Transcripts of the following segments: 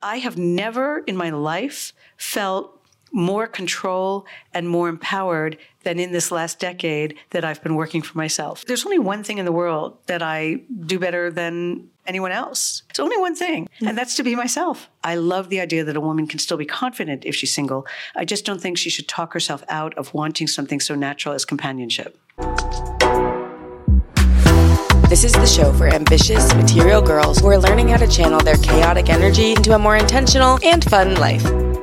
I have never in my life felt more control and more empowered than in this last decade that I've been working for myself. There's only one thing in the world that I do better than anyone else. It's only one thing, and that's to be myself. I love the idea that a woman can still be confident if she's single. I just don't think she should talk herself out of wanting something so natural as companionship. This is the show for ambitious, material girls who are learning how to channel their chaotic energy into a more intentional and fun life.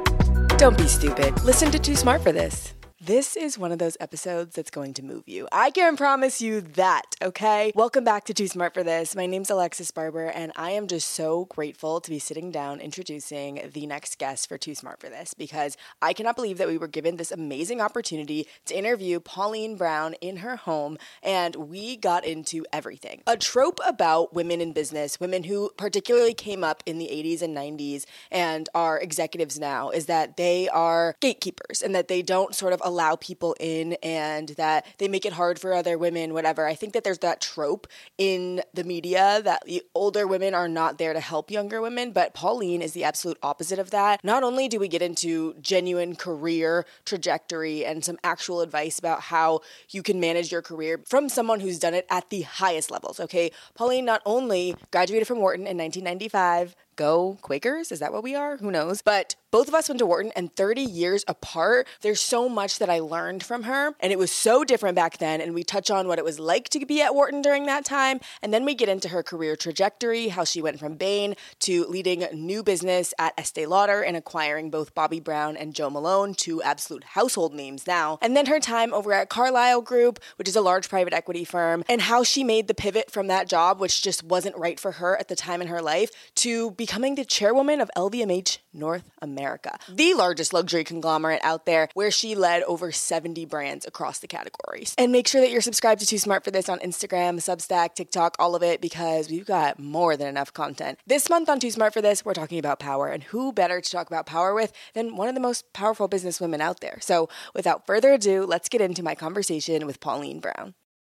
Don't be stupid. Listen to Too Smart for This. This is one of those episodes that's going to move you. I can promise you that, okay? Welcome back to Too Smart for This. My name's Alexis Barber, and I am just so grateful to be sitting down introducing the next guest for Too Smart for This, because I cannot believe that we were given this amazing opportunity to interview Pauline Brown in her home, and we got into everything. A trope about women in business, women who particularly came up in the 80s and 90s and are executives now, is that they are gatekeepers and that they don't sort of allow people in and that they make it hard for other women, whatever. I think that there's that trope in the media that the older women are not there to help younger women, but Pauline is the absolute opposite of that. Not only do we get into genuine career trajectory and some actual advice about how you can manage your career from someone who's done it at the highest levels, okay? Pauline not only graduated from Wharton in 1995, go Quakers, is that what we are? Who knows? But both of us went to Wharton, and 30 years apart, there's so much that I learned from her, and it was so different back then, and we touch on what it was like to be at Wharton during that time, and then we get into her career trajectory, how she went from Bain to leading new business at Estee Lauder and acquiring both Bobbi Brown and Jo Malone, two absolute household names now, and then her time over at Carlyle Group, which is a large private equity firm, and how she made the pivot from that job, which just wasn't right for her at the time in her life, to becoming the chairwoman of LVMH North America, the largest luxury conglomerate out there, where she led over 70 brands across the categories. And make sure that you're subscribed to Too Smart for This on Instagram, Substack, TikTok, all of it, because we've got more than enough content. This month on Too Smart for This, we're talking about power, and who better to talk about power with than one of the most powerful businesswomen out there. So without further ado, let's get into my conversation with Pauline Brown.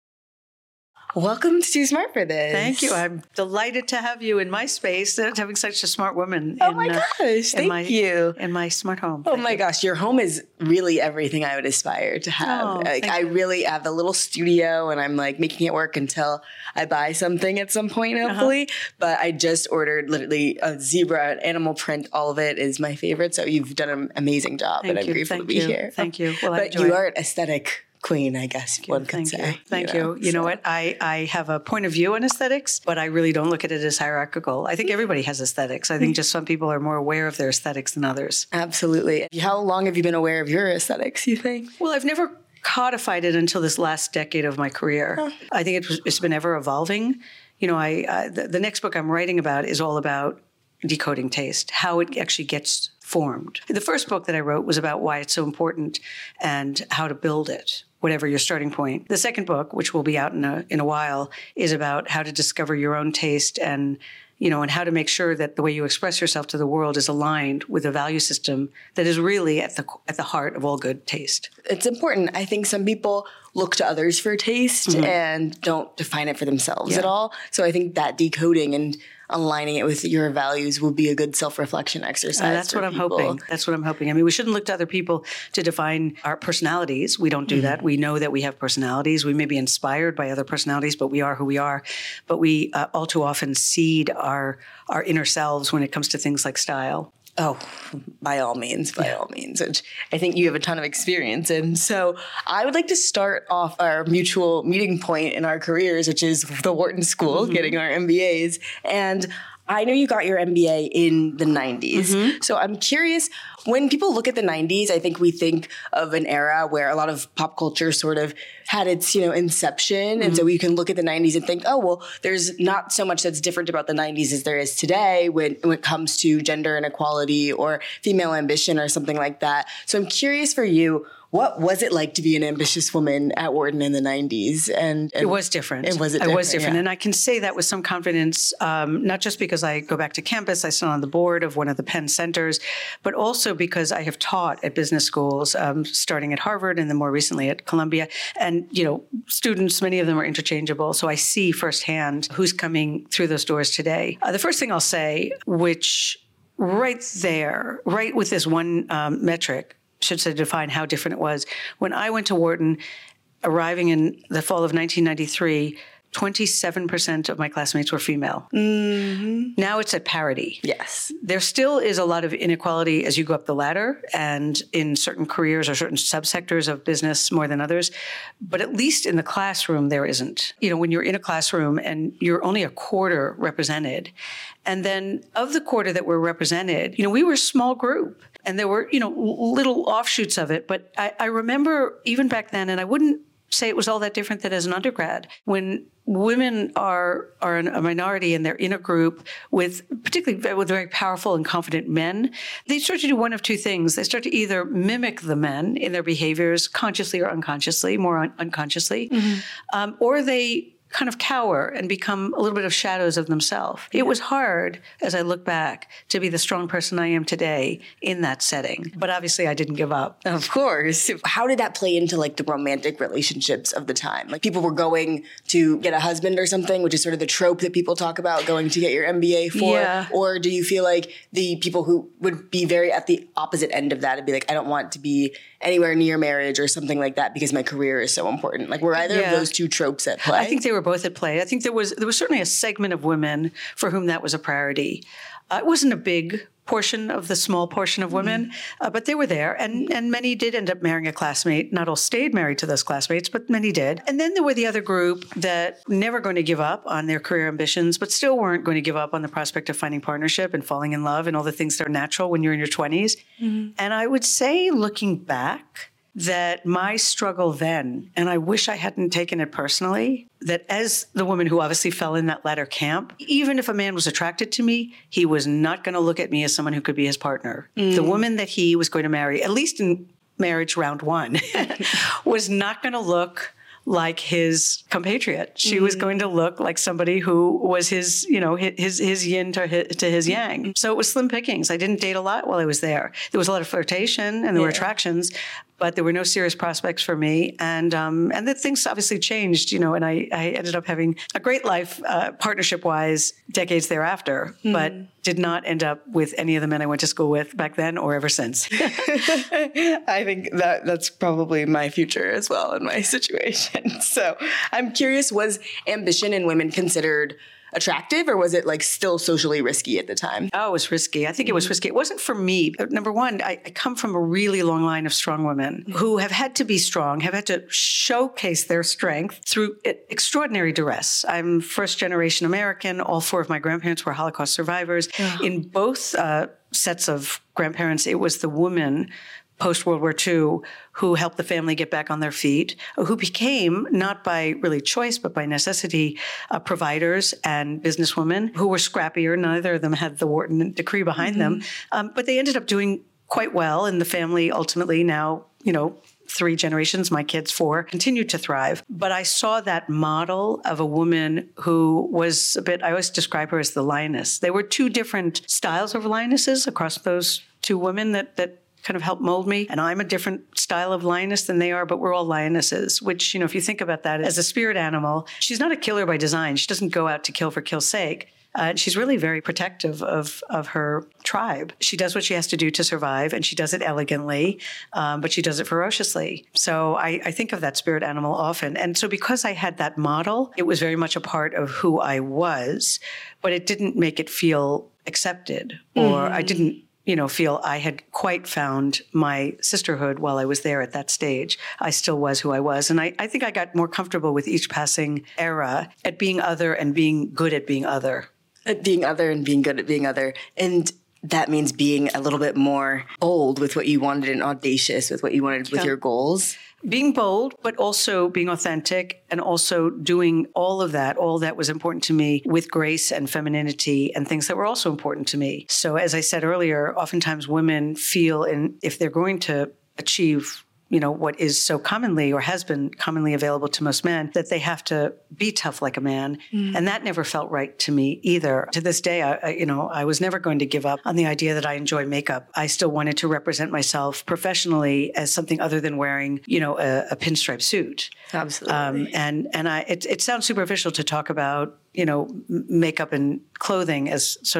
Welcome to Too Smart for This. Thank you. I'm delighted to have you in my space, having such a smart woman. Oh my gosh, thank you. In my smart home. Oh my gosh, your home is really everything I would aspire to have. I really have a little studio, and I'm like making it work until I buy something at some point, hopefully. But I just ordered literally a zebra, an animal print. All of it is my favorite. So you've done an amazing job, and I'm grateful to be here. Thank you. Well, but you are an aesthetic queen, I guess one could say. Thank you. You know what? I have a point of view on aesthetics, but I really don't look at it as hierarchical. I think everybody has aesthetics. I think just some people are more aware of their aesthetics than others. Absolutely. How long have you been aware of your aesthetics, you think? Well, I've never codified it until this last decade of my career. I think it's been ever evolving. You know, the next book I'm writing about is all about decoding taste, how it actually gets formed. The first book that I wrote was about why it's so important and how to build it, whatever your starting point. The second book, which will be out in a while, is about how to discover your own taste and how to make sure that the way you express yourself to the world is aligned with a value system that is really at the heart of all good taste. It's important. I think some people look to others for taste and don't define it for themselves at all. So I think that decoding and aligning it with your values will be a good self-reflection exercise. That's what I'm hoping. That's what I'm hoping. I mean, we shouldn't look to other people to define our personalities. We don't do that. We know that we have personalities. We may be inspired by other personalities, but we are who we are. But we all too often cede our inner selves when it comes to things like style. Oh, by all means, which I think you have a ton of experience in. So I would like to start off our mutual meeting point in our careers, which is the Wharton School, getting our MBAs. And I know you got your MBA in the 90s. So I'm curious, when people look at the 90s, I think we think of an era where a lot of pop culture sort of had its, inception. And so you can look at the 90s and think, oh, well, there's not so much that's different about the 90s as there is today when it comes to gender inequality or female ambition or something like that. So I'm curious for you, what was it like to be an ambitious woman at Wharton in the 90s? And it was different. It was different. And I can say that with some confidence, not just because I go back to campus, I sit on the board of one of the Penn centers, but also because I have taught at business schools, starting at Harvard and then more recently at Columbia. And, students, many of them are interchangeable. So I see firsthand who's coming through those doors today. The first thing I'll say, which right there, right with this one metric, should say define how different it was. When I went to Wharton, arriving in the fall of 1993, 27% of my classmates were female. Mm-hmm. Now it's at parity. Yes. There still is a lot of inequality as you go up the ladder and in certain careers or certain subsectors of business more than others. But at least in the classroom, there isn't. When you're in a classroom and you're only a quarter represented, and then of the quarter that were represented, we were a small group. And there were, little offshoots of it. But I remember even back then, and I wouldn't say it was all that different than as an undergrad, when women are a minority and they're in a group particularly with very powerful and confident men, they start to do one of two things. They start to either mimic the men in their behaviors consciously or unconsciously, more unconsciously, or they kind of cower and become a little bit of shadows of themselves. It was hard, as I look back, to be the strong person I am today in that setting. But obviously I didn't give up. Of course. How did that play into the romantic relationships of the time? People were going to get a husband or something, which is sort of the trope that people talk about, going to get your MBA for. Yeah. Or do you feel like the people who would be very at the opposite end of that and be like, I don't want to be anywhere near marriage or something like that because my career is so important? Were either of those two tropes at play? I think they were both at play. I think there was certainly a segment of women for whom that was a priority. It wasn't a big portion of the small portion of women, but they were there. And many did end up marrying a classmate. Not all stayed married to those classmates, but many did. And then there were the other group that never going to give up on their career ambitions, but still weren't going to give up on the prospect of finding partnership and falling in love and all the things that are natural when you're in your 20s. Mm-hmm. And I would say, looking back, that my struggle then, and I wish I hadn't taken it personally, that as the woman who obviously fell in that latter camp, even if a man was attracted to me, he was not going to look at me as someone who could be his partner. The woman that he was going to marry, at least in marriage round one, was not going to look like his compatriot. She was going to look like somebody who was his yin to his yang. So it was slim pickings. I didn't date a lot while I was there. There was a lot of flirtation and there were attractions, but there were no serious prospects for me. And the things obviously changed, and I ended up having a great life, partnership-wise, decades thereafter, but did not end up with any of the men I went to school with back then or ever since. I think that's probably my future as well in my situation. So I'm curious, was ambition in women considered attractive, or was it still socially risky at the time? Oh, it was risky. I think it was risky. It wasn't for me. Number one, I come from a really long line of strong women who have had to be strong, have had to showcase their strength through extraordinary duress. I'm first generation American. All four of my grandparents were Holocaust survivors. In both sets of grandparents, it was the woman post-World War II who helped the family get back on their feet, who became, not by really choice, but by necessity, providers and businesswomen who were scrappier. Neither of them had the Wharton decree behind them, but they ended up doing quite well. And the family ultimately now, 3 generations, my kids 4, continued to thrive. But I saw that model of a woman who was I always describe her as the lioness. There were 2 different styles of lionesses across those 2 women that kind of helped mold me. And I'm a different style of lioness than they are, but we're all lionesses, which, if you think about that as a spirit animal, she's not a killer by design. She doesn't go out to kill for kill's sake. She's really very protective of her tribe. She does what she has to do to survive, and she does it elegantly, but she does it ferociously. So I think of that spirit animal often. And so because I had that model, it was very much a part of who I was, but it didn't make it feel accepted, or I didn't feel I had quite found my sisterhood while I was there at that stage. I still was who I was. And I think I got more comfortable with each passing era at being other and being good at being other. At being other and being good at being other. And that means being a little bit more bold with what you wanted and audacious with what you wanted with your goals. Being bold, but also being authentic, and also doing all that was important to me with grace and femininity and things that were also important to me. So as I said earlier, oftentimes women feel if they're going to achieve what is so commonly or has been commonly available to most men, that they have to be tough like a man. And that never felt right to me either. To this day, I was never going to give up on the idea that I enjoy makeup. I still wanted to represent myself professionally as something other than wearing, a pinstripe suit. Absolutely. It sounds superficial to talk about, makeup and clothing as sort of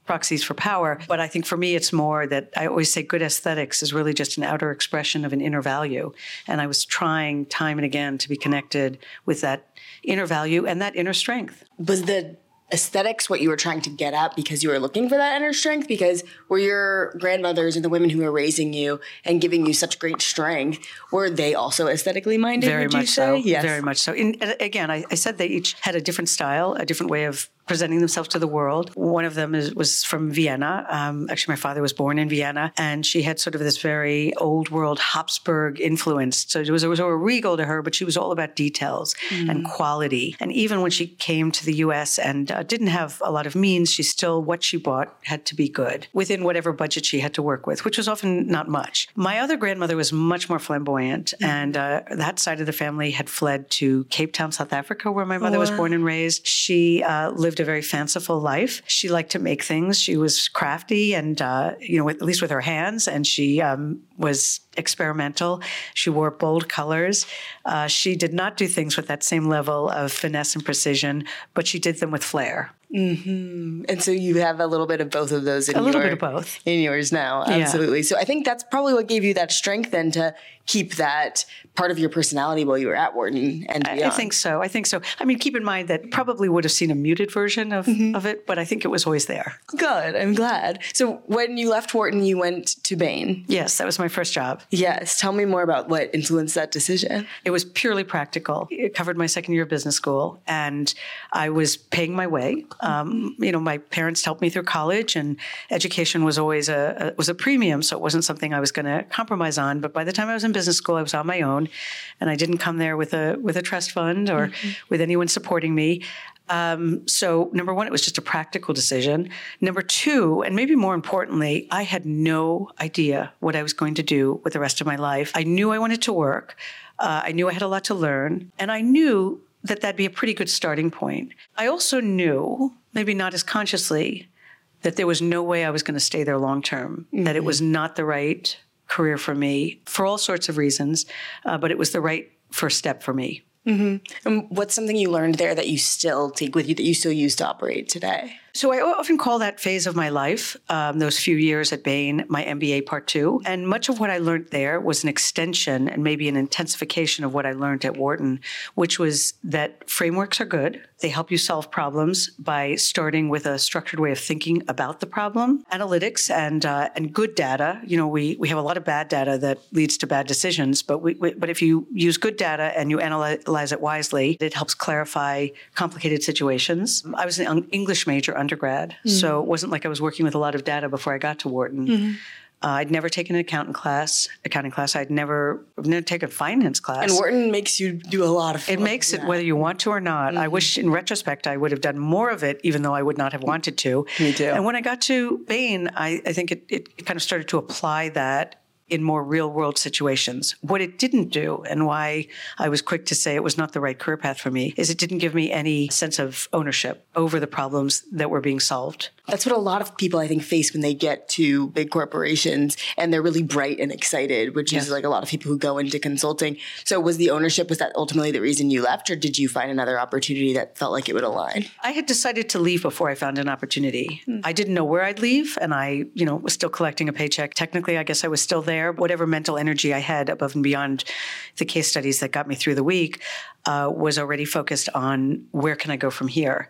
proxies for power. But I think for me, it's more that I always say good aesthetics is really just an outer expression of an inner value. And I was trying time and again to be connected with that inner value and that inner strength. Was the aesthetics what you were trying to get at because you were looking for that inner strength? Because were your grandmothers and the women who were raising you and giving you such great strength, were they also aesthetically minded? Very much so. Yes. Very much so. Again, I said they each had a different style, a different way of presenting themselves to the world. One of them was from Vienna. Actually, my father was born in Vienna, and she had sort of this very old world Habsburg influence. So it was a regal to her, but she was all about details and quality. And even when she came to the U.S. and didn't have a lot of means, what she bought had to be good within whatever budget she had to work with, which was often not much. My other grandmother was much more flamboyant, and that side of the family had fled to Cape Town, South Africa, where my mother was born and raised. She lived a very fanciful life. She liked to make things. She was crafty and, at least with her hands, and she was experimental. She wore bold colors. She did not do things with that same level of finesse and precision, but she did them with flair. Mm-hmm. And so you have a little bit of both of those in little bit of both in yours now. Absolutely. Yeah. So I think that's probably what gave you that strength then to keep that part of your personality while you were at Wharton and beyond. I think so. I mean, keep in mind that probably would have seen a muted version of it, but I think it was always there. Good. I'm glad. So when you left Wharton, you went to Bain. Yes, that was my first job. Yes. Tell me more about what influenced that decision. It was purely practical. It covered my second year of business school, and I was paying my way. My parents helped me through college, and education was always a premium, so it wasn't something I was going to compromise on. But by the time I was in business school, I was on my own, and I didn't come there with a trust fund or with anyone supporting me. So number one, it was just a practical decision. Number two, and maybe more importantly, I had no idea what I was going to do with the rest of my life. I knew I wanted to work. I knew I had a lot to learn, and I knew that that'd be a pretty good starting point. I also knew, maybe not as consciously, that there was no way I was going to stay there long term, that it was not the right career for me for all sorts of reasons, but it was the right first step for me. Mm-hmm. And what's something you learned there that you still take with you, that you still use to operate today? So I often call that phase of my life, those few years at Bain, my MBA Part 2. And much of what I learned there was an extension and maybe an intensification of what I learned at Wharton, which was that frameworks are good. They help you solve problems by starting with a structured way of thinking about the problem. Analytics and good data. We have a lot of bad data that leads to bad decisions, but if you use good data and you analyze it wisely, it helps clarify complicated situations. I was an English major undergrad, so it wasn't like I was working with a lot of data before I got to Wharton. I'd never taken an accounting class. I'd never taken a finance class. And Wharton makes you do a lot of it makes it whether you want to or not. I wish in retrospect I would have done more of it, even though I would not have wanted to. Me too. And when I got to Bain, I think it kind of started to apply that in more real-world situations. What it didn't do, and why I was quick to say it was not the right career path for me, is it didn't give me any sense of ownership over the problems that were being solved. That's what a lot of people, I think, face when they get to big corporations and they're really bright and excited, which is like a lot of people who go into consulting. So was that ultimately the reason you left, or did you find another opportunity that felt like it would align? I had decided to leave before I found an opportunity. I didn't know where I'd leave, and I, was still collecting a paycheck. Technically, I guess I was still there. Whatever mental energy I had above and beyond the case studies that got me through the week was already focused on where can I go from here.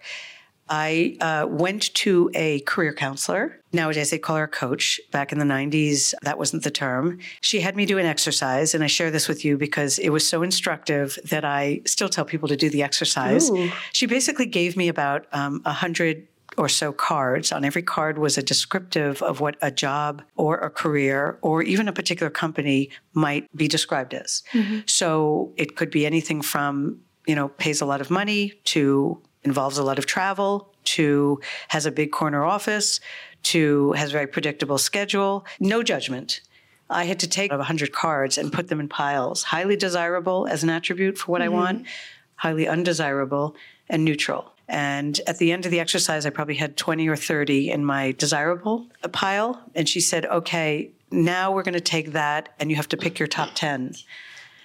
I went to a career counselor. Nowadays, they call her a coach. Back in the 90s, that wasn't the term. She had me do an exercise, and I share this with you because it was so instructive that I still tell people to do the exercise. Ooh. She basically gave me about 100 or so cards. On every card was a descriptive of what a job or a career or even a particular company might be described as. So it could be anything from, pays a lot of money to involves a lot of travel, to has a big corner office, to has a very predictable schedule. No judgment. I had to take 100 cards and put them in piles. Highly desirable as an attribute for what I want, highly undesirable, and neutral. And at the end of the exercise, I probably had 20 or 30 in my desirable pile. And she said, okay, now we're going to take that and you have to pick your top 10.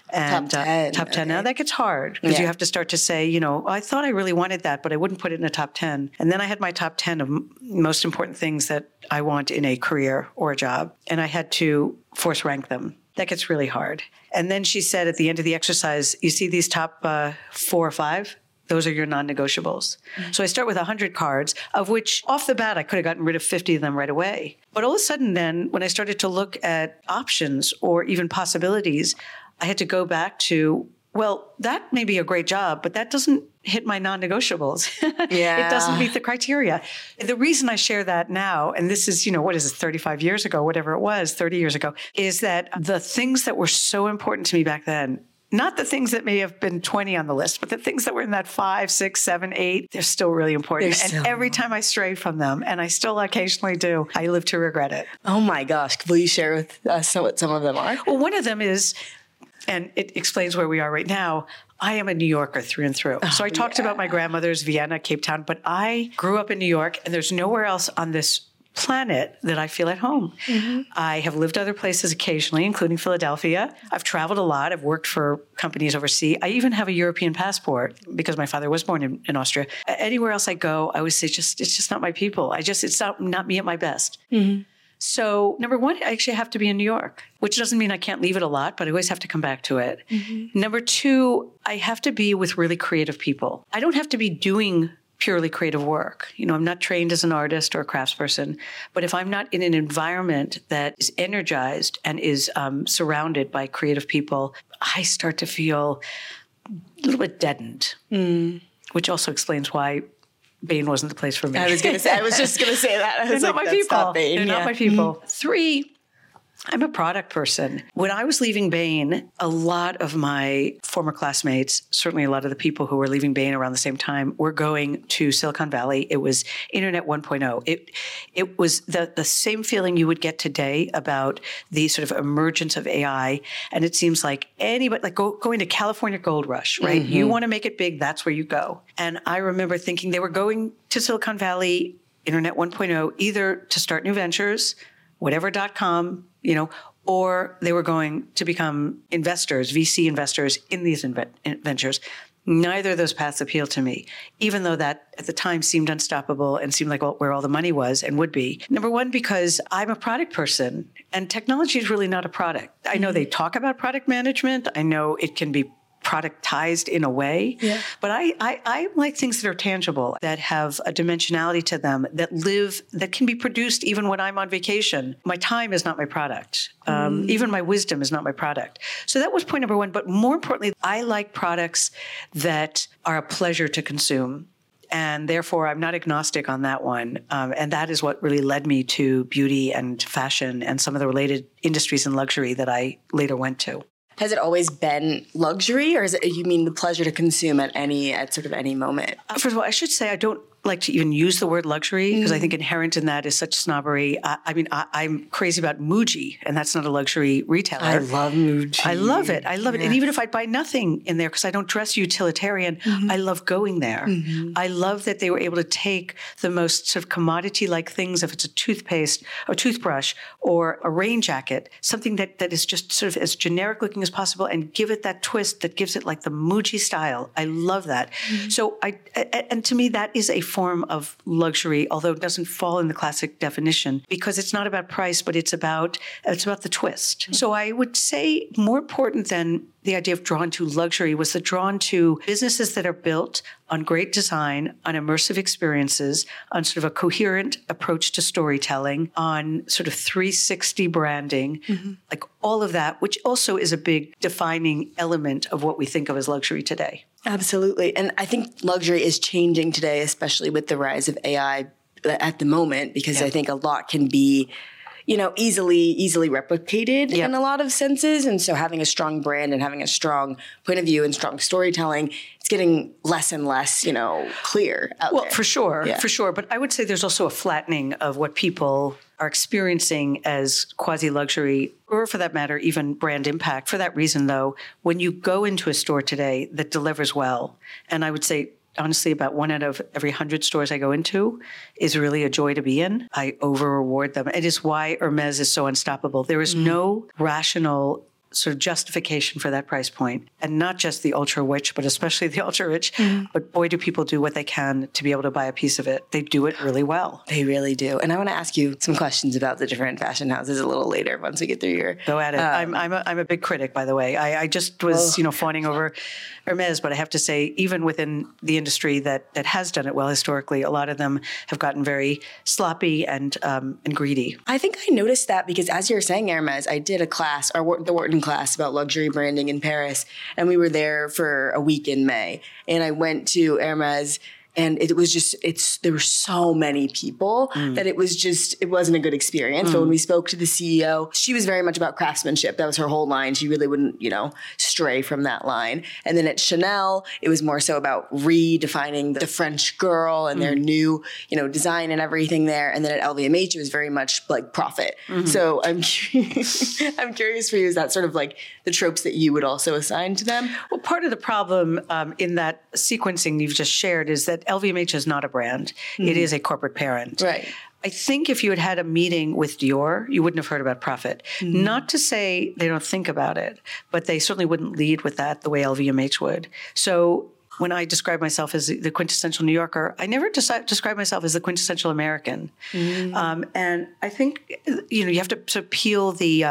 And top 10. Top 10. Okay. Now that gets hard because you have to start to say, I thought I really wanted that, but I wouldn't put it in the top 10. And then I had my top 10 of most important things that I want in a career or a job. And I had to force rank them. That gets really hard. And then she said at the end of the exercise, you see these top 4 or 5? Those are your non-negotiables. Mm-hmm. So I start with 100 cards, of which off the bat, I could have gotten rid of 50 of them right away. But all of a sudden then, when I started to look at options or even possibilities, I had to go back to, well, that may be a great job, but that doesn't hit my non-negotiables. It doesn't meet the criteria. The reason I share that now, and this is, 35 years ago, whatever it was, 30 years ago, is that the things that were so important to me back then, not the things that may have been 20 on the list, but the things that were in that 5, 6, 7, 8, they're still really important. And every time I stray from them, and I still occasionally do, I live to regret it. Oh my gosh. Will you share with us what some of them are? Well, one of them is, and it explains where we are right now, I am a New Yorker through and through. So I talked about my grandmother's Vienna, Cape Town, but I grew up in New York, and there's nowhere else on this planet that I feel at home. Mm-hmm. I have lived other places occasionally, including Philadelphia. I've traveled a lot. I've worked for companies overseas. I even have a European passport because my father was born in Austria. Anywhere else I go, I always say, it's just not my people. It's not me at my best. Mm-hmm. So number one, I actually have to be in New York, which doesn't mean I can't leave it a lot, but I always have to come back to it. Mm-hmm. Number two, I have to be with really creative people. I don't have to be doing purely creative work. I'm not trained as an artist or a craftsperson, but if I'm not in an environment that is energized and is surrounded by creative people, I start to feel a little bit deadened, which also explains why Bain wasn't the place for me. I was just going to say that. They're not my people. They're not my people. 3, I'm a product person. When I was leaving Bain, a lot of my former classmates, certainly a lot of the people who were leaving Bain around the same time, were going to Silicon Valley. It was Internet 1.0. It was the same feeling you would get today about the sort of emergence of AI. And it seems like anybody, like going to California Gold Rush, right? Mm-hmm. You want to make it big, that's where you go. And I remember thinking they were going to Silicon Valley, Internet 1.0, either to start new ventures, whatever.com, or they were going to become investors, VC investors in these ventures. Neither of those paths appealed to me, even though that at the time seemed unstoppable and seemed like where all the money was and would be. Number one, because I'm a product person and technology is really not a product. I know they talk about product management. I know it can be productized in a way, but I like things that are tangible, that have a dimensionality to them, that can be produced even when I'm on vacation. My time is not my product. Even my wisdom is not my product. So that was point number one. But more importantly, I like products that are a pleasure to consume. And therefore, I'm not agnostic on that one. And that is what really led me to beauty and fashion and some of the related industries in luxury that I later went to. Has it always been luxury, or is it, you mean the pleasure to consume at sort of any moment? First of all, I should say I don't like to even use the word luxury because I think inherent in that is such snobbery. I'm crazy about Muji, and that's not a luxury retailer. I love Muji. I love it. And even if I buy nothing in there because I don't dress utilitarian, I love going there. Mm-hmm. I love that they were able to take the most sort of commodity-like things, if it's a toothpaste or toothbrush or a rain jacket, something that is just sort of as generic looking as possible, and give it that twist that gives it like the Muji style. I love that. Mm-hmm. So and to me, that is a form of luxury, although it doesn't fall in the classic definition, because it's not about price, but it's about the twist. Mm-hmm. So I would say more important than the idea of drawn to luxury was the drawn to businesses that are built on great design, on immersive experiences, on sort of a coherent approach to storytelling, on sort of 360 branding, like all of that, which also is a big defining element of what we think of as luxury today. Absolutely. And I think luxury is changing today, especially with the rise of AI at the moment, because I think a lot can be easily replicated in a lot of senses. And so having a strong brand and having a strong point of view and strong storytelling, it's getting less and less, clear out there. Well, for sure. But I would say there's also a flattening of what people are experiencing as quasi-luxury, or for that matter, even brand impact. For that reason, though, when you go into a store today that delivers well, and I would say, honestly, about 1 out of every 100 stores I go into is really a joy to be in. I over-reward them. It is why Hermès is so unstoppable. There is no rational sort of justification for that price point, and not just the ultra rich, but especially the ultra rich. But boy, do people do what they can to be able to buy a piece of it. They do it really well. They really do. And I want to ask you some questions about the different fashion houses a little later once we get through your... Go at it. I'm a big critic, by the way. I just was, fawning over Hermes, but I have to say, even within the industry that has done it well historically, a lot of them have gotten very sloppy and greedy. I think I noticed that because as you're saying Hermes, I did a class, the Wharton class about luxury branding in Paris, and we were there for a week in May, and I went to Hermes. And it was just, there were so many people that it wasn't a good experience. But when we spoke to the CEO, she was very much about craftsmanship. That was her whole line. She really wouldn't, stray from that line. And then at Chanel, it was more so about redefining the French girl and their new, design and everything there. And then at LVMH, it was very much like profit. So I'm curious for you, is that sort of like the tropes that you would also assign to them? Well, part of the problem in that sequencing you've just shared is that LVMH is not a brand. It is a corporate parent. Right. I think if you had a meeting with Dior, you wouldn't have heard about profit. Not to say they don't think about it, but they certainly wouldn't lead with that the way LVMH would. So when I describe myself as the quintessential New Yorker, I never describe myself as the quintessential American. And I think, you have to sort of peel the...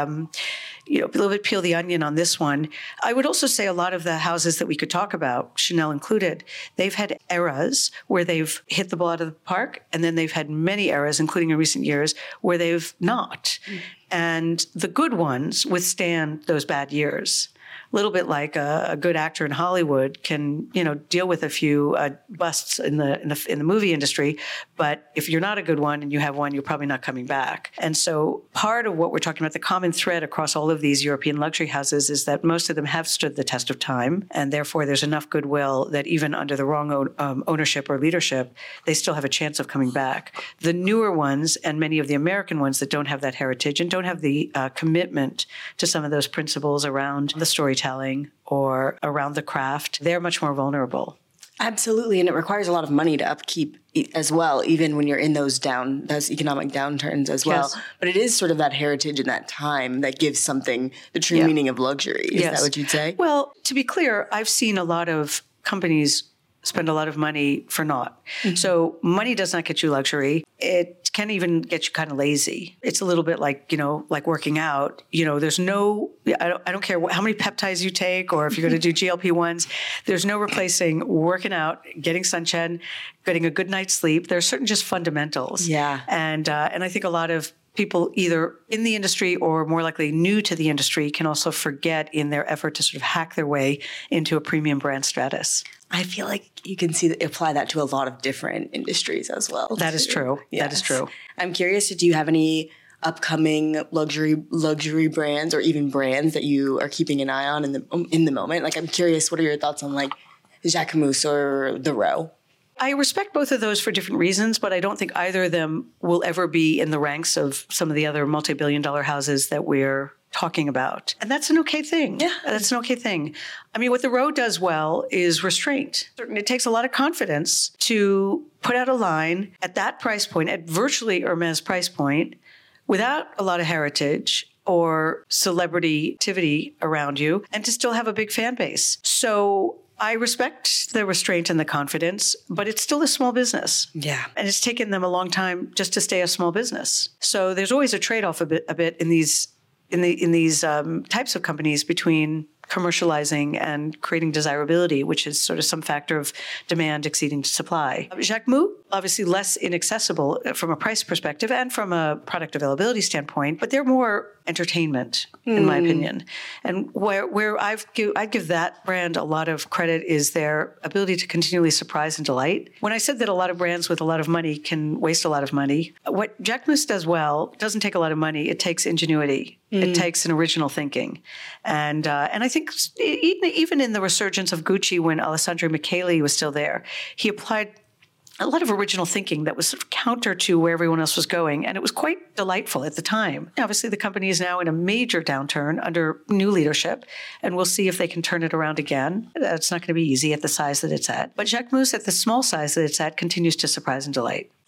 a little bit peel the onion on this one. I would also say a lot of the houses that we could talk about, Chanel included, they've had eras where they've hit the ball out of the park, and then they've had many eras, including in recent years, where they've not. And the good ones withstand those bad years. A little bit like a good actor in Hollywood can, deal with a few busts in the movie industry, but if you're not a good one and you have one, you're probably not coming back. And so part of what we're talking about, the common thread across all of these European luxury houses, is that most of them have stood the test of time, and therefore there's enough goodwill that even under the wrong ownership or leadership, they still have a chance of coming back. The newer ones and many of the American ones that don't have that heritage and don't have the commitment to some of those principles around the storytelling or around the craft, they're much more vulnerable. Absolutely. And it requires a lot of money to upkeep as well, even when you're in those economic downturns as well. Yes. But it is sort of that heritage and that time that gives something the true meaning of luxury. Is that what you'd say? Well, to be clear, I've seen a lot of companies spend a lot of money for naught. So money does not get you luxury. It can even get you kind of lazy. It's a little bit like, like working out. There's no, I don't care how many peptides you take or if you're going to do GLP-1s, there's no replacing working out, getting sunshine, getting a good night's sleep. There are certain just fundamentals. Yeah. And I think a lot of people either in the industry or more likely new to the industry can also forget in their effort to sort of hack their way into a premium brand status. I feel like you can apply that to a lot of different industries as well. That is true. Yes. That is true. I'm curious, do you have any upcoming luxury brands or even brands that you are keeping an eye on in the moment? Like, I'm curious, what are your thoughts on like Jacquemus or The Row? I respect both of those for different reasons, but I don't think either of them will ever be in the ranks of some of the other multi-billion-dollar houses that we're talking about. And that's an okay thing. Yeah. That's an okay thing. I mean, what The Row does well is restraint. It takes a lot of confidence to put out a line at that price point, at virtually Hermes price point, without a lot of heritage or celebrity activity around you, and to still have a big fan base. So I respect the restraint and the confidence, but it's still a small business. Yeah. And it's taken them a long time just to stay a small business. So there's always a trade-off a bit in these types of companies between commercializing and creating desirability, which is sort of some factor of demand exceeding supply. Jacquemus, obviously less inaccessible from a price perspective and from a product availability standpoint, but they're more entertainment, in my opinion. And where I'd give that brand a lot of credit is their ability to continually surprise and delight. When I said that a lot of brands with a lot of money can waste a lot of money, what Jacquemus does well doesn't take a lot of money. It takes ingenuity. It takes an original thinking. And I think even in the resurgence of Gucci when Alessandro Michele was still there, he applied a lot of original thinking that was sort of counter to where everyone else was going. And it was quite delightful at the time. Obviously, the company is now in a major downturn under new leadership, and we'll see if they can turn it around again. It's not going to be easy at the size that it's at. But Jacquemus, at the small size that it's at, continues to surprise and delight.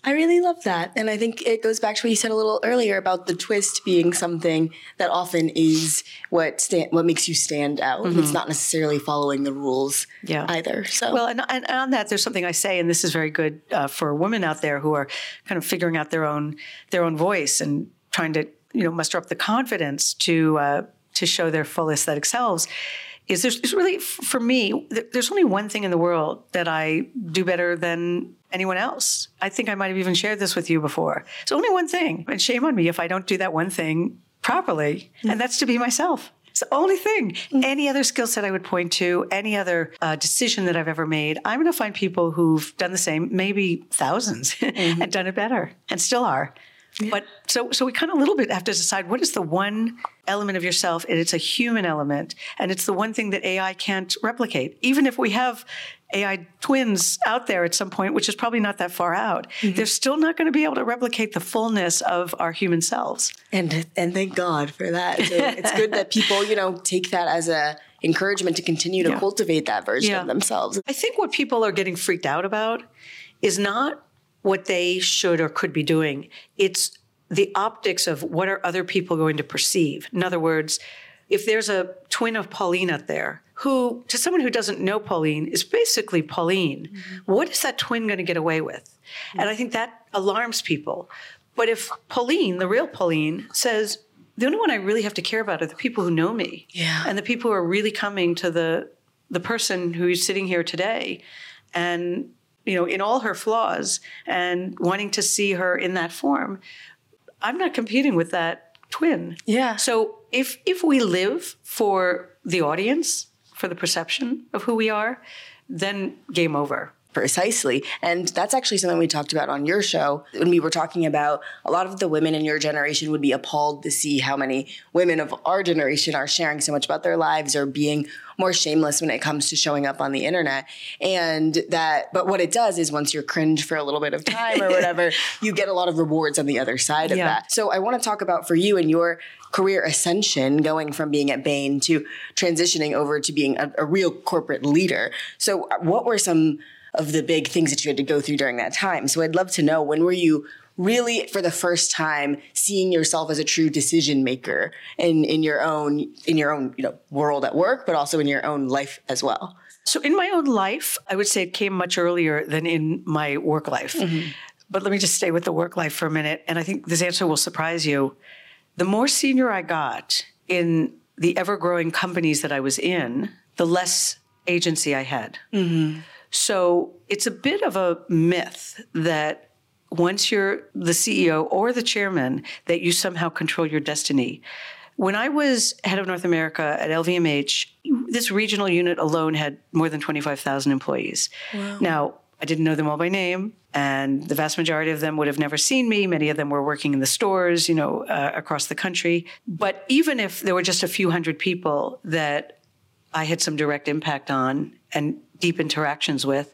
I really love that. And I think it goes back to what you said a little earlier about the twist being something that often is what makes you stand out. Mm-hmm. It's not necessarily following the rules either. So, well, and on that, there's something I say, and this is very good for women out there who are kind of figuring out their own voice and trying to, muster up the confidence to show their full aesthetic selves. Is there's really, for me, there's only one thing in the world that I do better than anyone else. I think I might have even shared this with you before. It's only one thing. And shame on me if I don't do that one thing properly. Mm-hmm. And that's to be myself. It's the only thing. Mm-hmm. Any other skill set I would point to, any other decision that I've ever made, I'm going to find people who've done the same, maybe thousands, mm-hmm. and done it better and still are. Yeah. But so we kind of a little bit have to decide what is the one element of yourself, and it's a human element, and it's the one thing that AI can't replicate. Even if we have AI twins out there at some point, which is probably not that far out, mm-hmm. they're still not going to be able to replicate the fullness of our human selves. And thank God for that. So it's good that people, take that as a encouragement to continue to cultivate that version of themselves. I think what people are getting freaked out about is not what they should or could be doing. It's the optics of what are other people going to perceive. In other words, if there's a twin of Pauline out there, who, to someone who doesn't know Pauline, is basically Pauline, mm-hmm. what is that twin going to get away with? Mm-hmm. And I think that alarms people. But if Pauline, the real Pauline, says, the only one I really have to care about are the people who know me. Yeah. And the people who are really coming to the person who's sitting here today and in all her flaws and wanting to see her in that form, I'm not competing with that twin. Yeah. So if we live for the audience, for the perception of who we are, then game over. Precisely. And that's actually something we talked about on your show when we were talking about a lot of the women in your generation would be appalled to see how many women of our generation are sharing so much about their lives or being more shameless when it comes to showing up on the internet. But what it does is once you're cringe for a little bit of time or whatever, you get a lot of rewards on the other side of that. So I want to talk about for you and your career ascension, going from being at Bain to transitioning over to being a real corporate leader. So what were some of the big things that you had to go through during that time? So I'd love to know, when were you really, for the first time, seeing yourself as a true decision maker in your own world at work, but also in your own life as well? So in my own life, I would say it came much earlier than in my work life. Mm-hmm. But let me just stay with the work life for a minute. And I think this answer will surprise you. The more senior I got in the ever-growing companies that I was in, the less agency I had. Mm-hmm. So it's a bit of a myth that once you're the CEO or the chairman, that you somehow control your destiny. When I was head of North America at LVMH, this regional unit alone had more than 25,000 employees. Wow. Now, I didn't know them all by name, and the vast majority of them would have never seen me. Many of them were working in the stores, across the country. But even if there were just a few hundred people that I had some direct impact on and deep interactions with,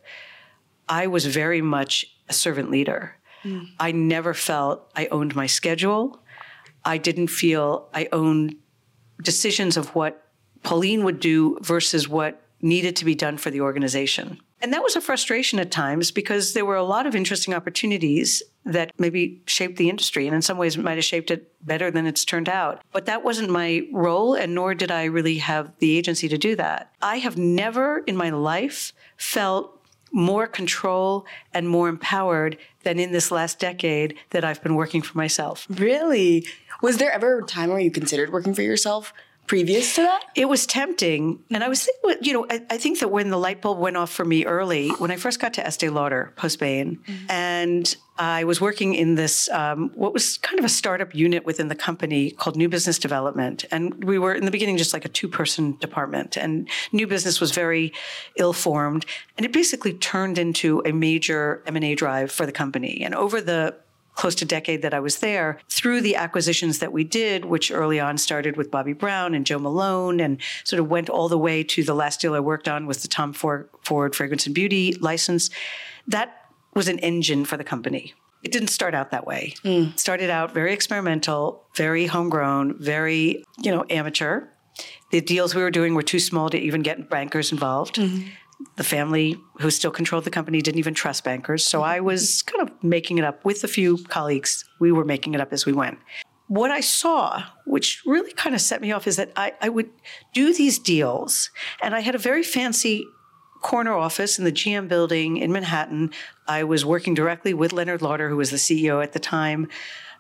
I was very much a servant leader. Mm. I never felt I owned my schedule. I didn't feel I owned decisions of what Pauline would do versus what needed to be done for the organization. And that was a frustration at times because there were a lot of interesting opportunities that maybe shaped the industry, and in some ways it might have shaped it better than it's turned out. But that wasn't my role, and nor did I really have the agency to do that. I have never in my life felt more control and more empowered than in this last decade that I've been working for myself. Really? Was there ever a time where you considered working for yourself previous to that? It was tempting. And I was thinking, I think that when the light bulb went off for me early, when I first got to Estée Lauder post-Bain, mm-hmm. and I was working in this, what was kind of a startup unit within the company called New Business Development. And we were in the beginning just like a 2-person department. And new business was very ill-formed. And it basically turned into a major M&A drive for the company. And over the close to decade that I was there, through the acquisitions that we did, which early on started with Bobbi Brown and Jo Malone and sort of went all the way to the last deal I worked on was the Tom Ford Fragrance and Beauty license. That was an engine for the company. It didn't start out that way. It started out very experimental, very homegrown, very, amateur. The deals we were doing were too small to even get bankers involved. Mm-hmm. the family who still controlled the company didn't even trust bankers. So I was kind of making it up with a few colleagues. We were making it up as we went. What I saw, which really kind of set me off, is that I would do these deals, and I had a very fancy corner office in the GM building in Manhattan. I was working directly with Leonard Lauder, who was the CEO at the time.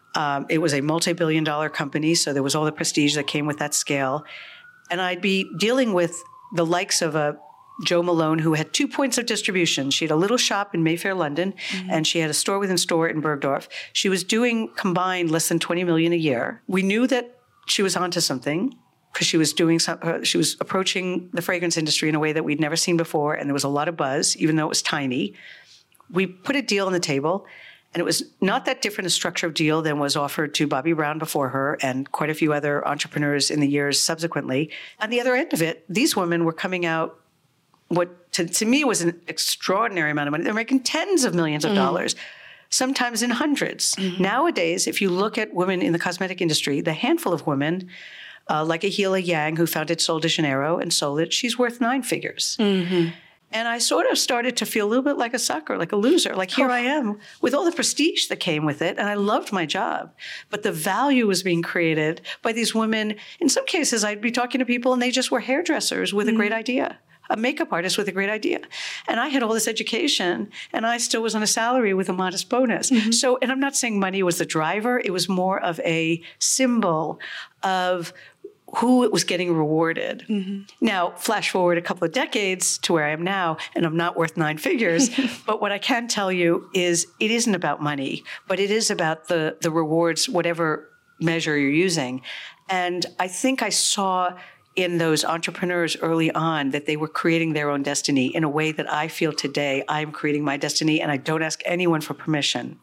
It was a multi-billion-dollar company, so there was all the prestige that came with that scale. And I'd be dealing with the likes of a Jo Malone, who had 2 points of distribution. She had a little shop in Mayfair, London, and she had a store within store in Bergdorf. She was doing combined less than $20 million a year. We knew that she was onto something because she was she was approaching the fragrance industry in a way that we'd never seen before, and there was a lot of buzz, even though it was tiny. We put a deal on the table, and it was not that different a structure of deal than was offered to Bobbi Brown before her and quite a few other entrepreneurs in the years subsequently. On the other end of it, these women were coming out what to me was an extraordinary amount of money. They're making tens of millions of dollars, sometimes in hundreds. Nowadays, if you look at women in the cosmetic industry, the handful of women, like a Hila Yang, who founded Sol de Janeiro and sold it, she's worth 9 figures. And I sort of started to feel a little bit like a sucker, like a loser. Like, here I am with all the prestige that came with it, and I loved my job. But the value was being created by these women. In some cases, I'd be talking to people, and they just were hairdressers with a great idea, a makeup artist with a great idea. And I had all this education, and I still was on a salary with a modest bonus. So, and I'm not saying money was the driver. It was more of a symbol of who it was getting rewarded. Now, flash forward a couple of decades to where I am now, and I'm not worth 9 figures. But what I can tell you is it isn't about money, but it is about the rewards, whatever measure you're using. And I think I saw in those entrepreneurs early on that they were creating their own destiny in a way that I feel today I'm creating my destiny, and I don't ask anyone for permission.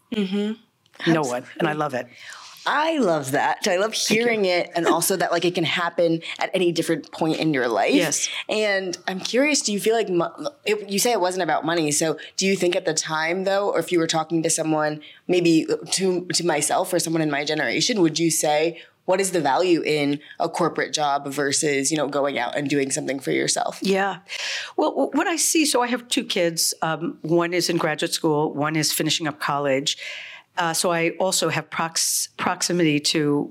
No one. And I love it. I love that. I love hearing it, and also that like it can happen at any different point in your life. Yes. And I'm curious, do you feel like you say it wasn't about money? So do you think at the time though, or if you were talking to someone, maybe to myself or someone in my generation, would you say, what is the value in a corporate job versus, going out and doing something for yourself? Yeah. Well, what I see, so I have 2 kids. One is in graduate school. One is finishing up college. So I also have proximity to,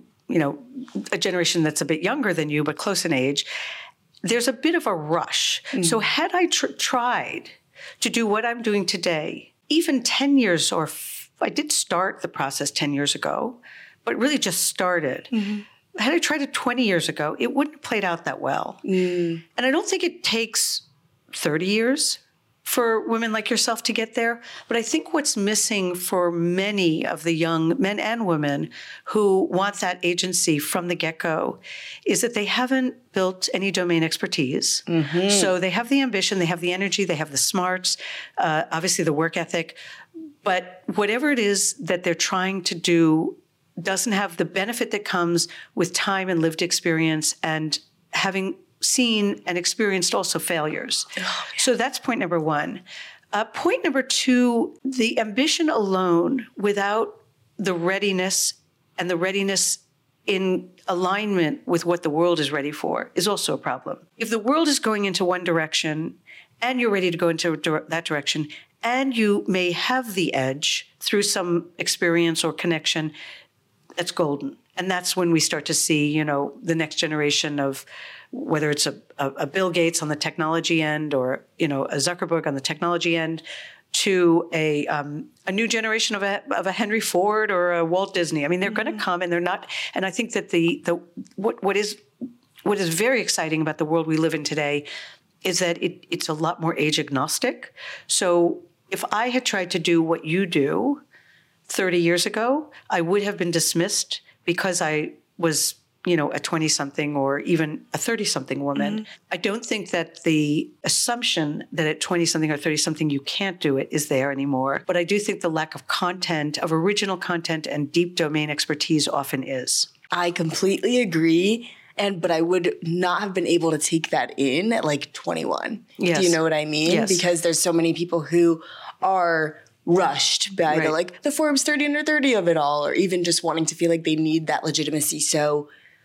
a generation that's a bit younger than you, but close in age. There's a bit of a rush. So had I tried to do what I'm doing today, even 10 years, I did start the process 10 years ago, but really just started. Had I tried it 20 years ago, it wouldn't have played out that well. And I don't think it takes 30 years for women like yourself to get there. But I think what's missing for many of the young men and women who want that agency from the get-go is that they haven't built any domain expertise. So they have the ambition, they have the energy, they have the smarts, obviously the work ethic. But whatever it is that they're trying to do doesn't have the benefit that comes with time and lived experience and having seen and experienced also failures. So that's point number 1. Point number 2, the ambition alone without the readiness and the readiness in alignment with what the world is ready for is also a problem. If the world is going into one direction and you're ready to go into that direction, and you may have the edge through some experience or connection, that's golden. And that's when we start to see, the next generation of whether it's a Bill Gates on the technology end or, a Zuckerberg on the technology end to a new generation of a Henry Ford or a Walt Disney. I mean, they're going to come, and they're not. And I think that what is very exciting about the world we live in today is that it's a lot more age agnostic. So if I had tried to do what you do 30 years ago, I would have been dismissed because I was, a 20-something or even a 30-something woman. I don't think that the assumption that at 20-something or 30-something you can't do it is there anymore. But I do think the lack of content, of original content and deep domain expertise often is. I completely agree. But I would not have been able to take that in at like 21. Yes. Do you know what I mean? Yes. Because there's so many people who are rushed by the Forbes 30 under 30 of it all, or even just wanting to feel like they need that legitimacy so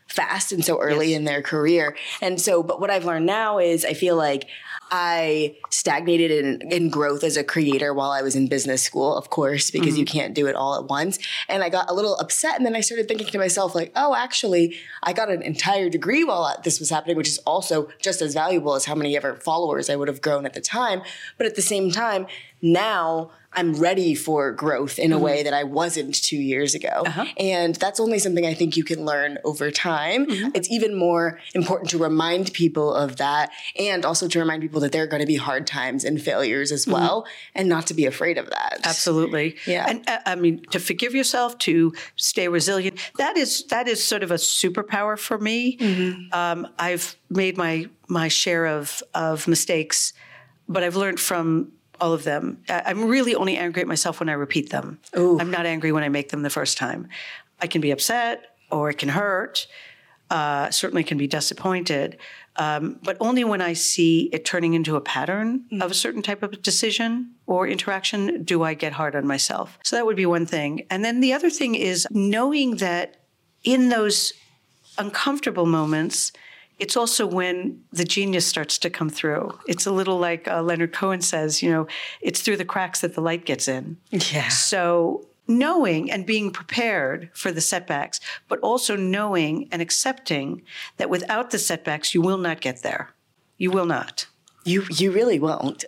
fast and so early in their career. And so, but what I've learned now is I feel like I stagnated in growth as a creator while I was in business school, of course, because you can't do it all at once. And I got a little upset. And then I started thinking to myself, like, oh, actually, I got an entire degree while this was happening, which is also just as valuable as how many ever followers I would have grown at the time. But at the same time, now I'm ready for growth in a way that I wasn't 2 years ago. And that's only something I think you can learn over time. It's even more important to remind people of that, and also to remind people that there are going to be hard times and failures as well, and not to be afraid of that. Absolutely. Yeah. And I mean, to forgive yourself, to stay resilient, that is sort of a superpower for me. I've made my share of mistakes, but I've learned from all of them. I'm really only angry at myself when I repeat them. I'm not angry when I make them the first time. I can be upset, or it can hurt, certainly can be disappointed, but only when I see it turning into a pattern of a certain type of decision or interaction do I get hard on myself. So that would be one thing. And then the other thing is knowing that in those uncomfortable moments, it's also when the genius starts to come through. It's a little like Leonard Cohen says, it's through the cracks that the light gets in. Yeah. So knowing and being prepared for the setbacks, but also knowing and accepting that without the setbacks, you will not get there. You will not. You really won't.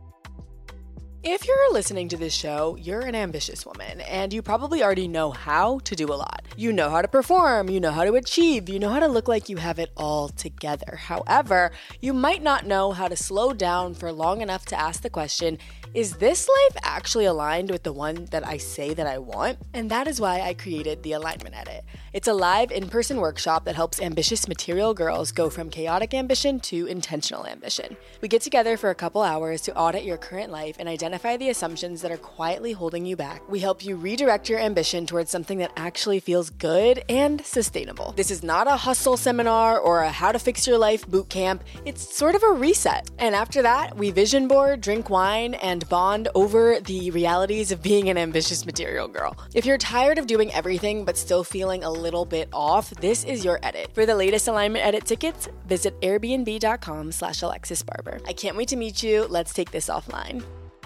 If you're listening to this show, you're an ambitious woman, and you probably already know how to do a lot. You know how to perform, you know how to achieve, you know how to look like you have it all together. However, you might not know how to slow down for long enough to ask the question, is this life actually aligned with the one that I say that I want? And that is why I created the Alignment Edit. It's a live in-person workshop that helps ambitious material girls go from chaotic ambition to intentional ambition. We get together for a couple hours to audit your current life and identify the assumptions that are quietly holding you back. We help you redirect your ambition towards something that actually feels good and sustainable. This is not a hustle seminar or a how to fix your life boot camp. It's sort of a reset. And after that, we vision board, drink wine, and bond over the realities of being an ambitious material girl. If you're tired of doing everything but still feeling a little bit off, this is your edit. For the latest Alignment Edit tickets, visit airbnb.com/AlexisBarber. I can't wait to meet you. Let's take this offline.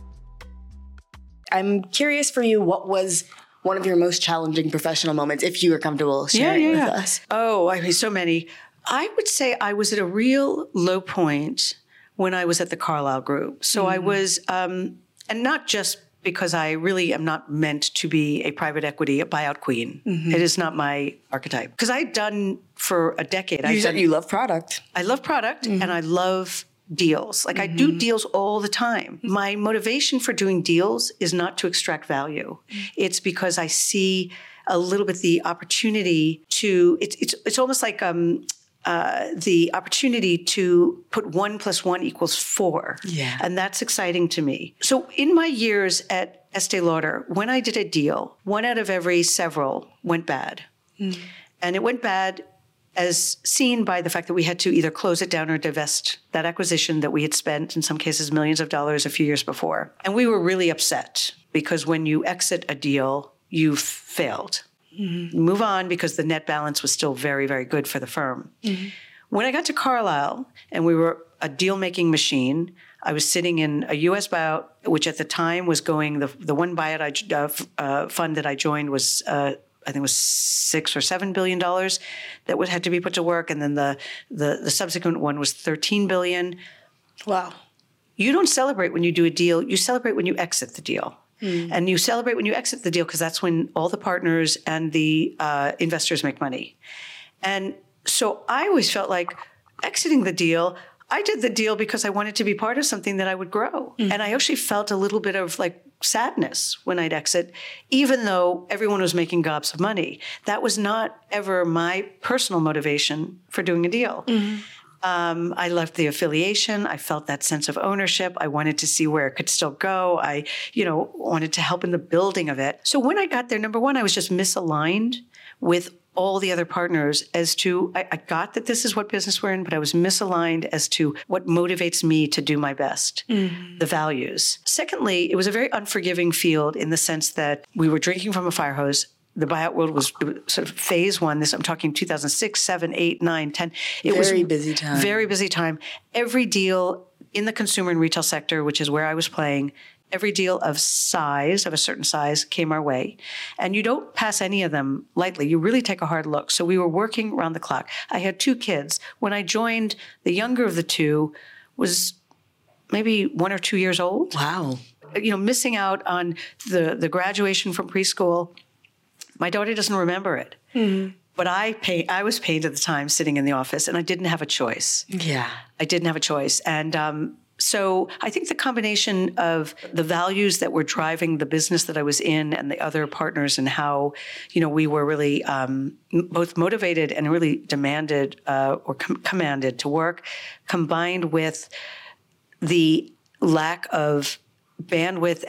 I'm curious for you, what was one of your most challenging professional moments, if you were comfortable sharing with us? Oh, I mean, so many. I would say I was at a real low point when I was at the Carlyle Group. So I was, and not just because I really am not meant to be a private equity, a buyout queen. It is not my archetype. Because I'd done for a decade. You said you love product. I love product and I love deals. Like I do deals all the time. My motivation for doing deals is not to extract value. It's because I see a little bit the opportunity to, it's almost like the opportunity to put 1 + 1 = 4. Yeah. And that's exciting to me. So in my years at Estee Lauder, when I did a deal, 1 out of every several went bad. And it went bad as seen by the fact that we had to either close it down or divest that acquisition that we had spent, in some cases, millions of dollars a few years before. And we were really upset because when you exit a deal, you've failed. Move on because the net balance was still very, very good for the firm. When I got to Carlyle and we were a deal-making machine, I was sitting in a U.S. buyout, which at the time was going, the one buyout fund that I joined was I think it was $6 or $7 billion that had to be put to work, and then the subsequent one was $13 billion. Wow! You don't celebrate when you do a deal; you celebrate when you exit the deal, and you celebrate when you exit the deal because that's when all the partners and the investors make money. And so I always felt like exiting the deal. I did the deal because I wanted to be part of something that I would grow. And I actually felt a little bit of like sadness when I'd exit, even though everyone was making gobs of money. That was not ever my personal motivation for doing a deal. I loved the affiliation. I felt that sense of ownership. I wanted to see where it could still go. I, wanted to help in the building of it. So when I got there, number one, I was just misaligned with all the other partners as to, I got that this is what business we're in, but I was misaligned as to what motivates me to do my best, the values. Secondly, it was a very unforgiving field in the sense that we were drinking from a fire hose. the buyout world was sort of phase one. I'm talking 2006, 7, 8, 9, 10. It Very was busy time. Very busy time. Every deal in the consumer and retail sector, which is where I was playing, every deal of a certain size, came our way. And you don't pass any of them lightly. You really take a hard look. So we were working around the clock. I had 2 kids. When I joined, the younger of the 2 was maybe 1 or 2 years old. Wow. Missing out on the graduation from preschool. My daughter doesn't remember it. Mm-hmm. But I was paid at the time sitting in the office, and I didn't have a choice. Yeah. I didn't have a choice. And so I think the combination of the values that were driving the business that I was in and the other partners and how, we were really both motivated and really demanded or commanded to work, combined with the lack of bandwidth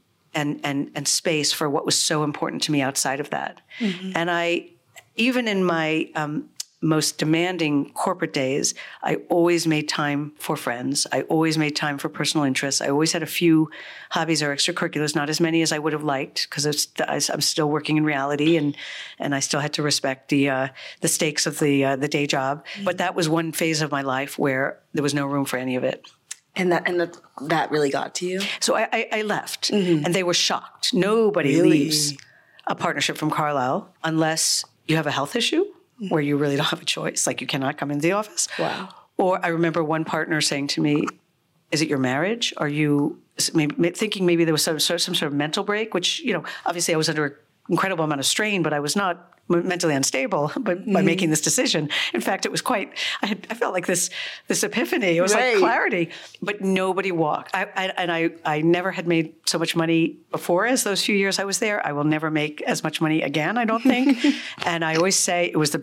and space for what was so important to me outside of that. Mm-hmm. And even in my most demanding corporate days, I always made time for friends. I always made time for personal interests. I always had a few hobbies or extracurriculars, not as many as I would have liked, because I'm still working in reality, and I still had to respect the stakes of the day job. Mm-hmm. But that was one phase of my life where there was no room for any of it. And that really got to you? So I left, mm-hmm. and they were shocked. Nobody really? Leaves a partnership from Carlyle unless you have a health issue where you really don't have a choice, like you cannot come into the office. Wow. Or I remember one partner saying to me, is it your marriage? Are you thinking maybe there was some sort of mental break, which, obviously I was under an incredible amount of strain, but I was not mentally unstable by making this decision. In fact, it was I felt like this epiphany. It was like clarity, but nobody walked. I never had made so much money before as those few years I was there. I will never make as much money again, I don't think. And I always say it was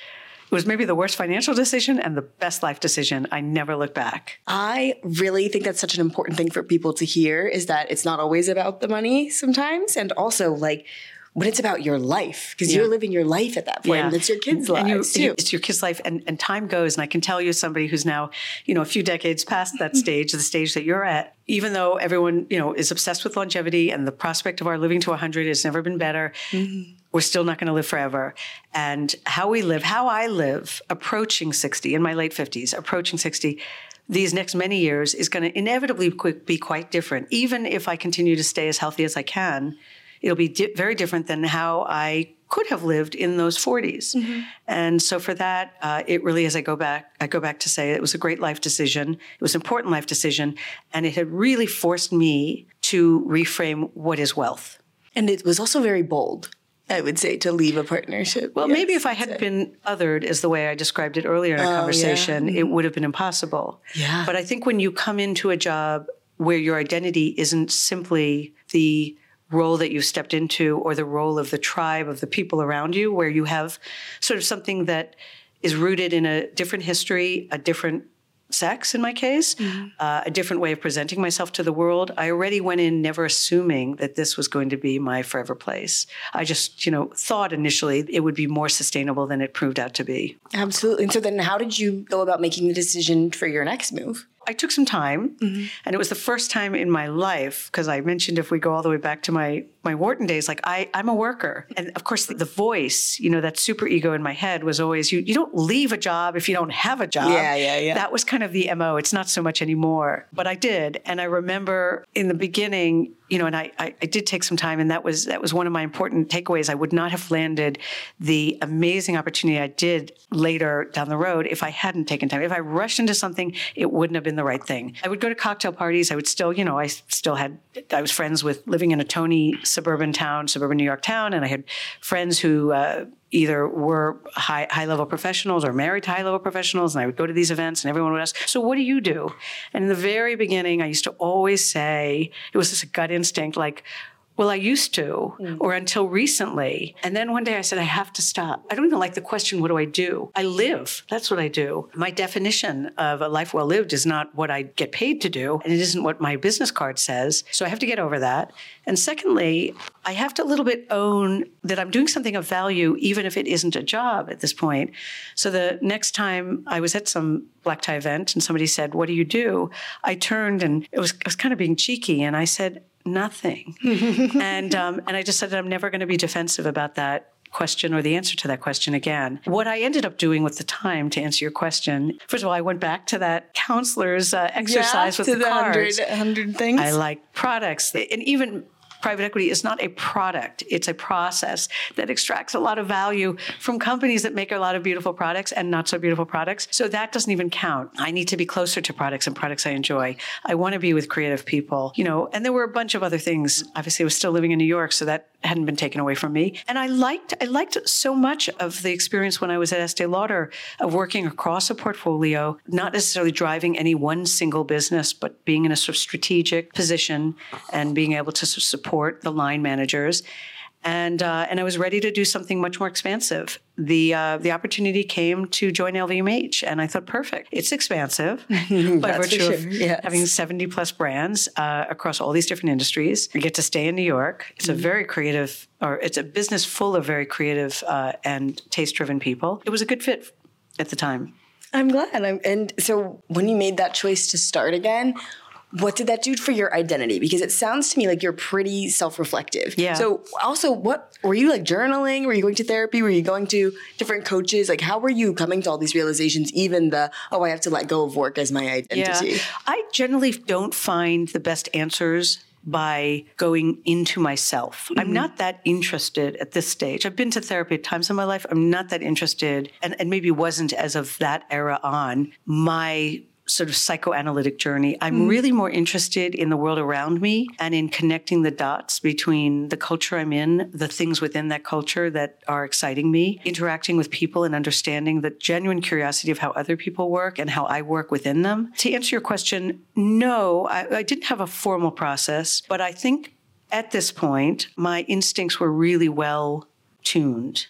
maybe the worst financial decision and the best life decision. I never look back. I really think that's such an important thing for people to hear, is that it's not always about the money sometimes. And also but it's about your life, because you're living your life at that point. Yeah. And it's your kids' lives too. It's your kids' life, and time goes. And I can tell you, somebody who's now, a few decades past that stage, the stage that you're at, even though everyone, is obsessed with longevity and the prospect of our living to 100 has never been better, mm-hmm. we're still not going to live forever. And how I live, approaching 60, in my late 50s, approaching 60, these next many years is going to inevitably be quite different. Even if I continue to stay as healthy as I can, it'll be very different than how I could have lived in those 40s. Mm-hmm. And so for that, it really, as I go back to say it was a great life decision. It was an important life decision. And it had really forced me to reframe what is wealth. And it was also very bold, I would say, to leave a partnership. Well, maybe if I had been othered, as the way I described it earlier in our conversation, it would have been impossible. Yeah. But I think when you come into a job where your identity isn't simply the role that you stepped into or the role of the tribe of the people around you, where you have sort of something that is rooted in a different history, a different sex in my case, mm-hmm. A different way of presenting myself to the world. I already went in never assuming that this was going to be my forever place. I just, thought initially it would be more sustainable than it proved out to be. Absolutely. And so then how did you go about making the decision for your next move? I took some time, mm-hmm. and it was the first time in my life, because I mentioned if we go all the way back to my Wharton days, I'm a worker. And of course, the voice, that super ego in my head was always, you don't leave a job if you don't have a job. Yeah. That was kind of the MO. It's not so much anymore. But I did. And I remember in the beginning, and I did take some time, and that was one of my important takeaways. I would not have landed the amazing opportunity I did later down the road if I hadn't taken time. If I rushed into something, it wouldn't have been the right thing. I would go to cocktail parties. I would still, I was friends with living in a Tony suburban New York town, and I had friends who either were high-level professionals or married to high-level professionals, and I would go to these events, and everyone would ask, so what do you do? And in the very beginning, I used to always say, it was just a gut instinct, like, well, I used to, or until recently. And then one day I said, I have to stop. I don't even like the question, what do I do? I live. That's what I do. My definition of a life well lived is not what I get paid to do, and it isn't what my business card says. So I have to get over that. And secondly, I have to a little bit own that I'm doing something of value, even if it isn't a job at this point. So the next time I was at some black tie event and somebody said, what do you do? I turned, and I was kind of being cheeky, and I said, nothing. And I just said that I'm never going to be defensive about that question or the answer to that question again. What I ended up doing with the time, to answer your question, first of all, I went back to that counselor's exercise with the cards. 100 things. I like products. And even private equity is not a product. It's a process that extracts a lot of value from companies that make a lot of beautiful products and not so beautiful products. So that doesn't even count. I need to be closer to products and products I enjoy. I want to be with creative people, and there were a bunch of other things. Obviously, I was still living in New York, so that hadn't been taken away from me. And I liked so much of the experience when I was at Estee Lauder of working across a portfolio, not necessarily driving any one single business, but being in a sort of strategic position and being able to support the line managers. And I was ready to do something much more expansive. The opportunity came to join LVMH, and I thought, perfect. It's expansive by virtue of having 70 plus brands across all these different industries. You get to stay in New York. It's a very creative, or it's a business full of very creative and taste-driven people. It was a good fit at the time. I'm glad. And so when you made that choice to start again, what did that do for your identity? Because it sounds to me like you're pretty self-reflective. Yeah. So also, what were you like journaling? Were you going to therapy? Were you going to different coaches? Like, how were you coming to all these realizations? Even I have to let go of work as my identity. Yeah. I generally don't find the best answers by going into myself. Mm-hmm. I'm not that interested at this stage. I've been to therapy at times in my life. I'm not that interested, and maybe wasn't as of that era on my sort of psychoanalytic journey. I'm really more interested in the world around me and in connecting the dots between the culture I'm in, the things within that culture that are exciting me, interacting with people and understanding the genuine curiosity of how other people work and how I work within them. To answer your question, no, I didn't have a formal process, but I think at this point, my instincts were really well tuned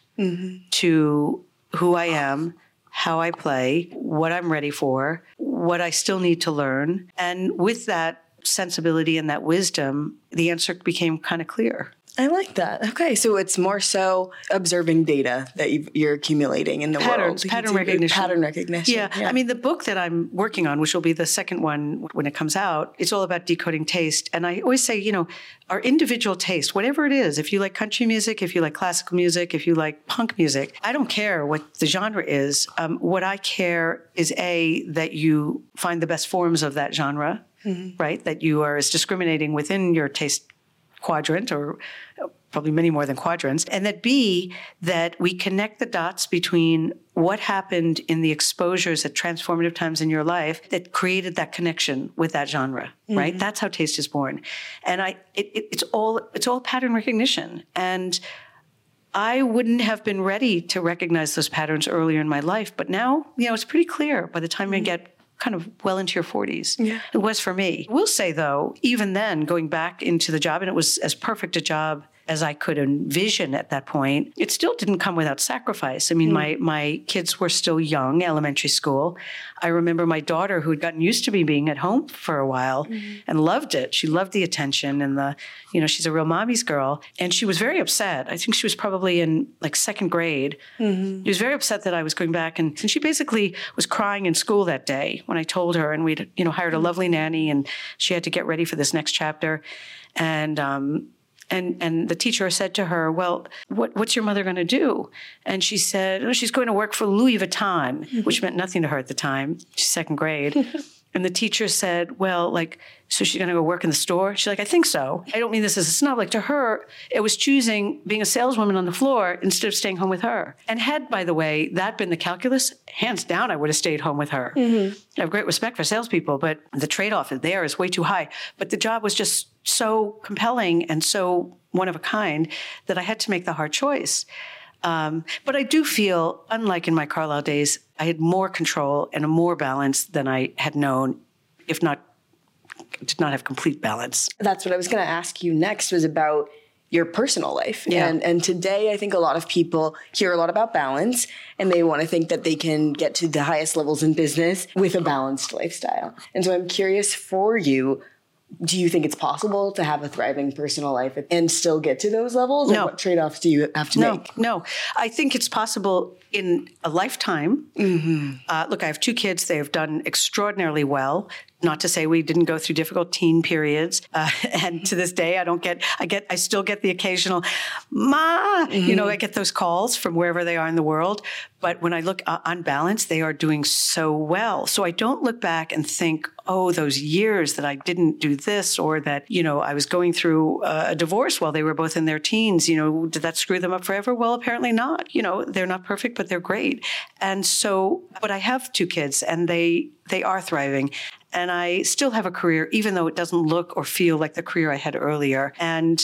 to who I am, how I play, what I'm ready for, what I still need to learn. And with that sensibility and that wisdom, the answer became kind of clear. I like that. Okay, so it's more so observing data that you're accumulating in the world. Pattern recognition. Pattern recognition. Yeah. I mean, the book that I'm working on, which will be the second one when it comes out, it's all about decoding taste. And I always say, our individual taste, whatever it is, if you like country music, if you like classical music, if you like punk music, I don't care what the genre is. What I care is, that you find the best forms of that genre, right? That you are as discriminating within your taste quadrant, or probably many more than quadrants, and that B, that we connect the dots between what happened in the exposures at transformative times in your life that created that connection with that genre, right? That's how taste is born. And it's all pattern recognition. And I wouldn't have been ready to recognize those patterns earlier in my life, but now, it's pretty clear by the time you get kind of well into your 40s. Yeah. It was for me. I will say, though, even then, going back into the job, and it was as perfect a job as I could envision at that point, it still didn't come without sacrifice. I mean, my kids were still young, elementary school. I remember my daughter, who had gotten used to me being at home for a while and loved it. She loved the attention and she's a real mommy's girl. And she was very upset. I think she was probably in like second grade. She was very upset that I was going back. And she basically was crying in school that day when I told her, and we'd, hired a lovely nanny, and she had to get ready for this next chapter. And the teacher said to her, well, what's your mother going to do? And she said, oh, she's going to work for Louis Vuitton, which meant nothing to her at the time. She's second grade. And the teacher said, well, so she's going to go work in the store? She's like, I think so. I don't mean this as a snub. To her, it was choosing being a saleswoman on the floor instead of staying home with her. And had, by the way, that been the calculus, hands down, I would have stayed home with her. I have great respect for salespeople, but the trade-off there is way too high. But the job was just so compelling and so one of a kind that I had to make the hard choice. But I do feel, unlike in my Carlisle days, I had more control and more balance than I had known, if not, did not have complete balance. That's what I was going to ask you next, was about your personal life. Yeah. And today, I think a lot of people hear a lot about balance, and they want to think that they can get to the highest levels in business with a balanced lifestyle. And so I'm curious for you, do you think it's possible to have a thriving personal life and still get to those levels? No. Or what trade-offs do you have to make? No. I think it's possible in a lifetime. Look, I have two kids. They have done extraordinarily well. Not to say we didn't go through difficult teen periods. And to this day, I still get the occasional, Ma, I get those calls from wherever they are in the world. But when I look on balance, they are doing so well. So I don't look back and think, oh, those years that I didn't do this, or that, I was going through a divorce while they were both in their teens. Did that screw them up forever? Well, apparently not. They're not perfect, but they're great. And so, but I have 2 kids and they are thriving. And I still have a career, even though it doesn't look or feel like the career I had earlier. And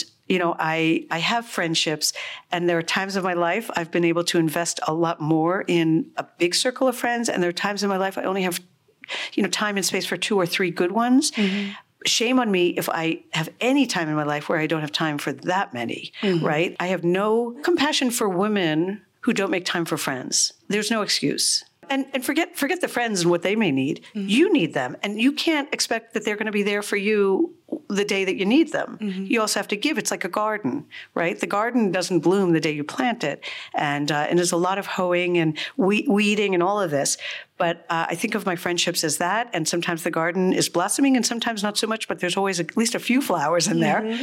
I have friendships, and there are times of my life I've been able to invest a lot more in a big circle of friends. And there are times in my life I only have, time and space for 2 or 3 good ones. Mm-hmm. Shame on me if I have any time in my life where I don't have time for that many, right? I have no compassion for women who don't make time for friends. There's no excuse. And forget the friends and what they may need. Mm-hmm. You need them. And you can't expect that they're going to be there for you the day that you need them. Mm-hmm. You also have to give. It's like a garden, right? The garden doesn't bloom the day you plant it. And there's a lot of hoeing and weeding and all of this. But I think of my friendships as that. And sometimes the garden is blossoming and sometimes not so much, but there's always at least a few flowers in there.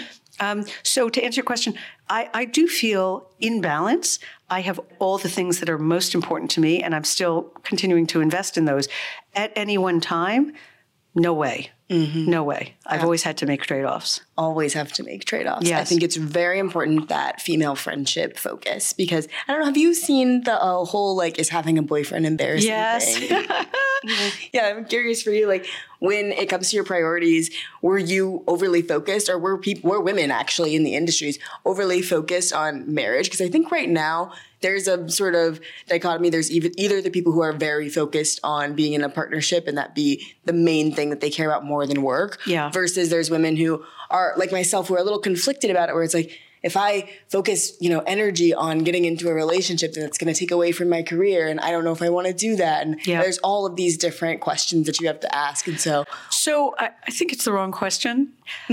So to answer your question, I do feel in balance. I have all the things that are most important to me, and I'm still continuing to invest in those. At any one time, no way. Mm-hmm. No way. I've always had to make trade-offs. Always have to make trade-offs. Yes. I think it's very important that female friendship focus, because I don't know, have you seen the whole is having a boyfriend embarrassing thing? Yeah, I'm curious for you, when it comes to your priorities, were you overly focused, or were women actually in the industries overly focused on marriage? Because I think right now there's a sort of dichotomy. There's either the people who are very focused on being in a partnership and that be the main thing that they care about more than work, versus there's women who are like myself, who are a little conflicted about it, where it's like, if I focus, energy on getting into a relationship, then it's going to take away from my career. And I don't know if I want to do that. And there's all of these different questions that you have to ask. And so I think it's the wrong question.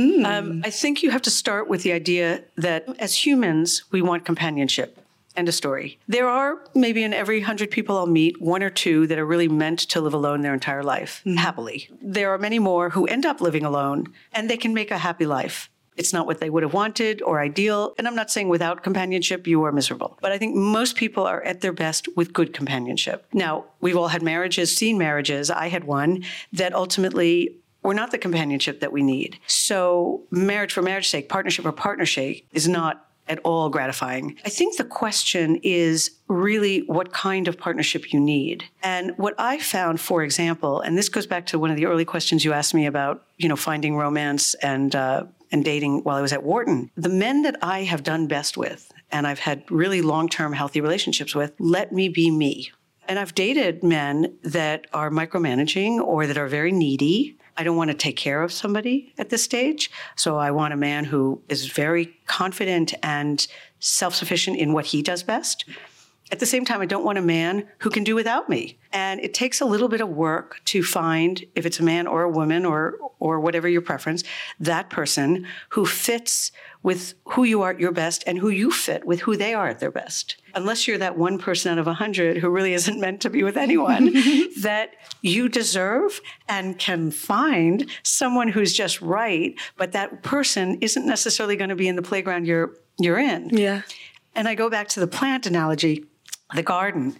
I think you have to start with the idea that as humans, we want companionship. End of story. There are maybe in every 100 people I'll meet, 1 or 2 that are really meant to live alone their entire life, happily. There are many more who end up living alone, and they can make a happy life. It's not what they would have wanted or ideal. And I'm not saying without companionship, you are miserable. But I think most people are at their best with good companionship. Now, we've all had marriages, seen marriages. I had one that ultimately were not the companionship that we need. So marriage for marriage's sake, partnership for partnership is not at all gratifying. I think the question is really what kind of partnership you need. And what I found, for example, and this goes back to one of the early questions you asked me about, finding romance and dating while I was at Wharton. The men that I have done best with, and I've had really long-term healthy relationships with, let me be me. And I've dated men that are micromanaging or that are very needy. I don't want to take care of somebody at this stage. So I want a man who is very confident and self-sufficient in what he does best. At the same time, I don't want a man who can do without me. And it takes a little bit of work to find, if it's a man or a woman or whatever your preference, that person who fits with who you are at your best and who you fit with who they are at their best. Unless you're that one person out of 100 who really isn't meant to be with anyone, that you deserve and can find someone who's just right, but that person isn't necessarily going to be in the playground you're in. Yeah. And I go back to the plant analogy, the garden.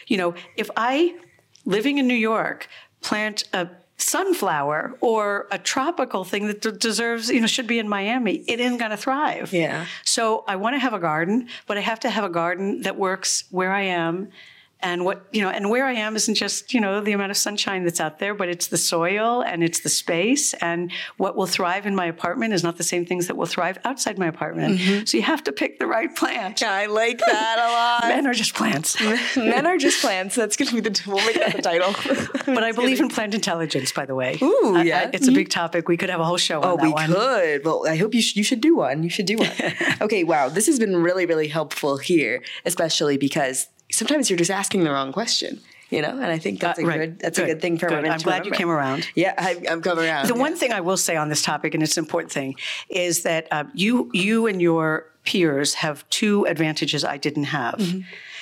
If I, living in New York, plant a sunflower or a tropical thing that deserves, should be in Miami, it isn't going to thrive. Yeah. So I want to have a garden, but I have to have a garden that works where I am. And and where I am isn't just, the amount of sunshine that's out there, but it's the soil and it's the space. And what will thrive in my apartment is not the same things that will thrive outside my apartment. Mm-hmm. So you have to pick the right plant. I like that a lot. Men are just plants. Men are just plants. That's going to be we'll make that the title. But I believe in plant intelligence, by the way. Ooh, yeah. It's a big topic. We could have a whole show on that one. Oh, we could. Well, I hope you should do one. You should do one. Okay, wow. This has been really, really helpful here, especially because sometimes you're just asking the wrong question, and I think that's a good thing for women. I'm glad you came around. Yeah, I've come around. The one thing I will say on this topic, and it's an important thing, is that you and your peers have 2 advantages I didn't have. Mm-hmm.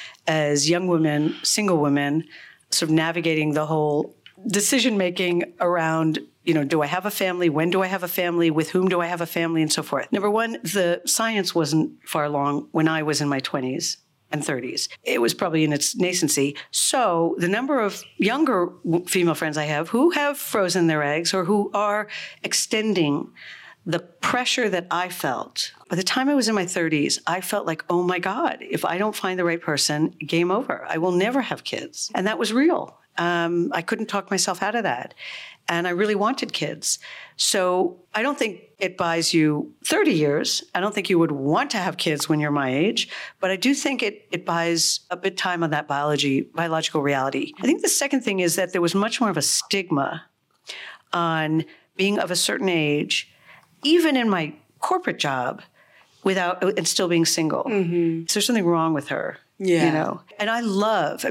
As young women, single women, sort of navigating the whole decision-making around do I have a family? When do I have a family? With whom do I have a family? And so forth. Number one, the science wasn't far along when I was in my 20s and 30s. It was probably in its nascency. So the number of younger female friends I have who have frozen their eggs or who are extending the pressure that I felt. By the time I was in my 30s, I felt like, oh my God, if I don't find the right person, game over. I will never have kids. And that was real. I couldn't talk myself out of that. And I really wanted kids. So I don't think it buys you 30 years. I don't think you would want to have kids when you're my age, but I do think it buys a bit time on that biological reality. I think the second thing is that there was much more of a stigma on being of a certain age, even in my corporate job, and still being single. Mm-hmm. So there's something wrong with her, And I love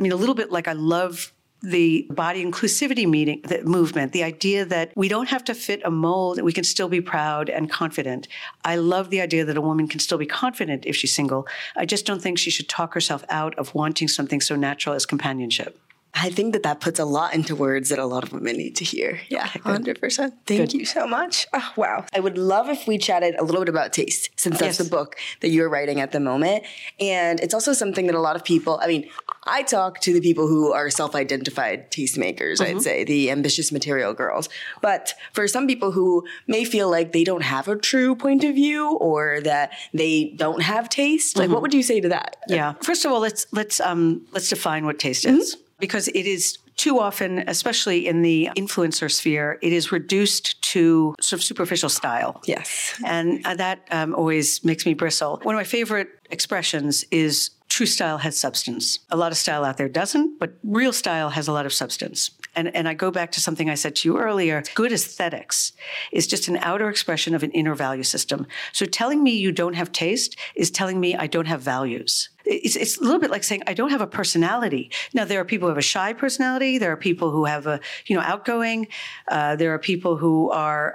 the body inclusivity movement, the idea that we don't have to fit a mold, that we can still be proud and confident. I love the idea that a woman can still be confident if she's single. I just don't think she should talk herself out of wanting something so natural as companionship. I think that puts a lot into words that a lot of women need to hear. Yeah, okay, 100%. Thank you so much. Oh, wow. I would love if we chatted a little bit about taste, since that's the book that you're writing at the moment. And it's also something that a lot of people, I talk to the people who are self-identified tastemakers, I'd say, the ambitious material girls. But for some people who may feel like they don't have a true point of view or that they don't have taste, what would you say to that? Yeah. First of all, let's define what taste is. Because it is too often, especially in the influencer sphere, it is reduced to sort of superficial style. Yes. And that always makes me bristle. One of my favorite expressions is true style has substance. A lot of style out there doesn't, but real style has a lot of substance. And I go back to something I said to you earlier. Good aesthetics is just an outer expression of an inner value system. So telling me you don't have taste is telling me I don't have values. It's a little bit like saying I don't have a personality. Now, there are people who have a shy personality. There are people who have outgoing. There are people who are,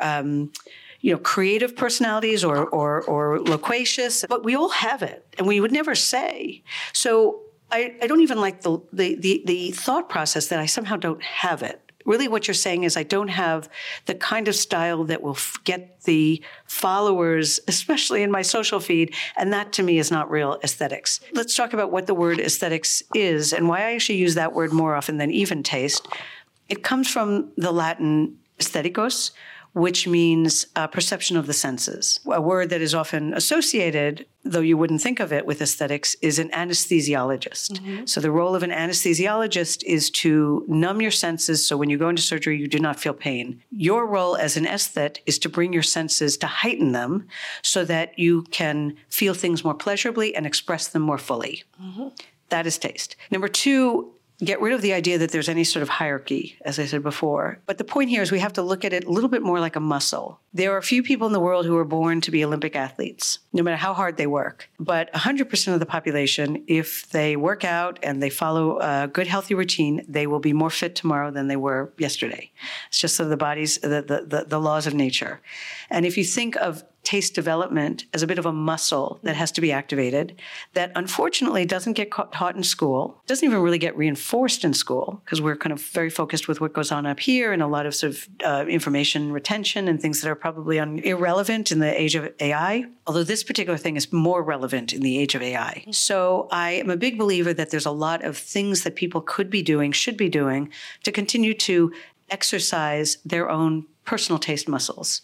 creative personalities or loquacious. But we all have it, and we would never say. So I don't even like the thought process that I somehow don't have it. Really what you're saying is I don't have the kind of style that will get the followers, especially in my social feed, and that to me is not real aesthetics. Let's talk about what the word aesthetics is and why I actually use that word more often than even taste. It comes from the Latin aestheticos, which means perception of the senses. A word that is often associated, though you wouldn't think of it with aesthetics, is an anesthesiologist. Mm-hmm. So the role of an anesthesiologist is to numb your senses so when you go into surgery, you do not feel pain. Your role as an aesthet is to bring your senses, to heighten them so that you can feel things more pleasurably and express them more fully. Mm-hmm. That is taste. Number two, get rid of the idea that there's any sort of hierarchy, as I said before. But the point here is we have to look at it a little bit more like a muscle. There are a few people in the world who are born to be Olympic athletes, no matter how hard they work. But 100% of the population, if they work out and they follow a good, healthy routine, they will be more fit tomorrow than they were yesterday. It's just sort of the body's, the laws of nature. And if you think of taste development as a bit of a muscle that has to be activated, that unfortunately doesn't get taught in school, doesn't even really get reinforced in school, because we're kind of very focused with what goes on up here and a lot of sort of information retention and things that are probably irrelevant in the age of AI, although this particular thing is more relevant in the age of AI. So I am a big believer that there's a lot of things that people could be doing, should be doing, to continue to exercise their own personal taste muscles.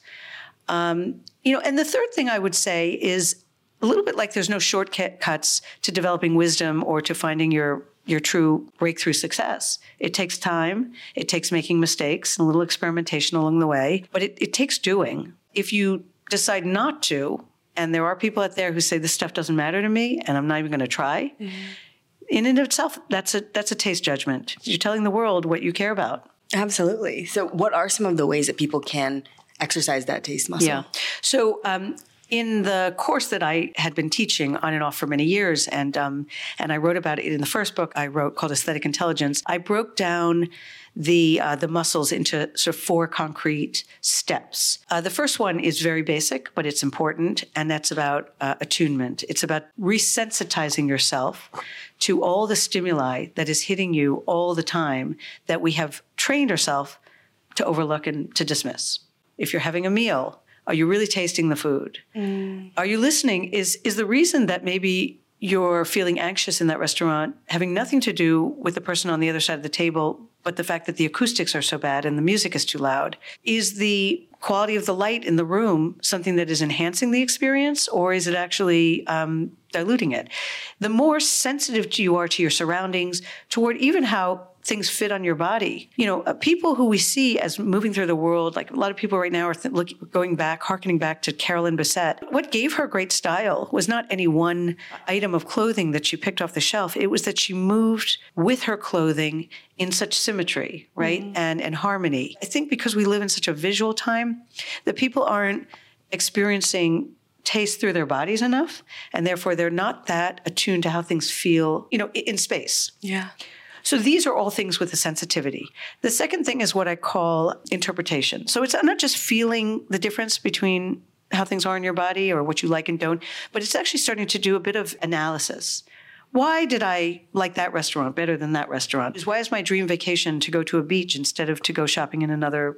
And the third thing I would say is a little bit like there's no shortcuts to developing wisdom or to finding your true breakthrough success. It takes time. It takes making mistakes and a little experimentation along the way, but it takes doing. If you decide not to, and there are people out there who say this stuff doesn't matter to me and I'm not even going to try, in and of itself, that's a taste judgment. You're telling the world what you care about. Absolutely. So what are some of the ways that people can exercise that taste muscle? Yeah. So in the course that I had been teaching on and off for many years, and I wrote about it in the first book I wrote called Aesthetic Intelligence, I broke down the muscles into sort of 4 concrete steps. The first one is very basic, but it's important, and that's about attunement. It's about resensitizing yourself to all the stimuli that is hitting you all the time that we have trained ourselves to overlook and to dismiss. If you're having a meal, are you really tasting the food? Are you listening? Is the reason that maybe you're feeling anxious in that restaurant having nothing to do with the person on the other side of the table, but the fact that the acoustics are so bad and the music is too loud? Is the quality of the light in the room something that is enhancing the experience, or is it actually diluting it? The more sensitive you are to your surroundings, toward even how things fit on your body. People who we see as moving through the world, like a lot of people right now are hearkening back to Carolyn Bessette. What gave her great style was not any one item of clothing that she picked off the shelf. It was that she moved with her clothing in such symmetry, right? And harmony. I think because we live in such a visual time, that people aren't experiencing taste through their bodies enough, and therefore they're not that attuned to how things feel, in space. Yeah. So these are all things with a sensitivity. The second thing is what I call interpretation. So it's not just feeling the difference between how things are in your body or what you like and don't, but it's actually starting to do a bit of analysis. Why did I like that restaurant better than that restaurant? Why is my dream vacation to go to a beach instead of to go shopping in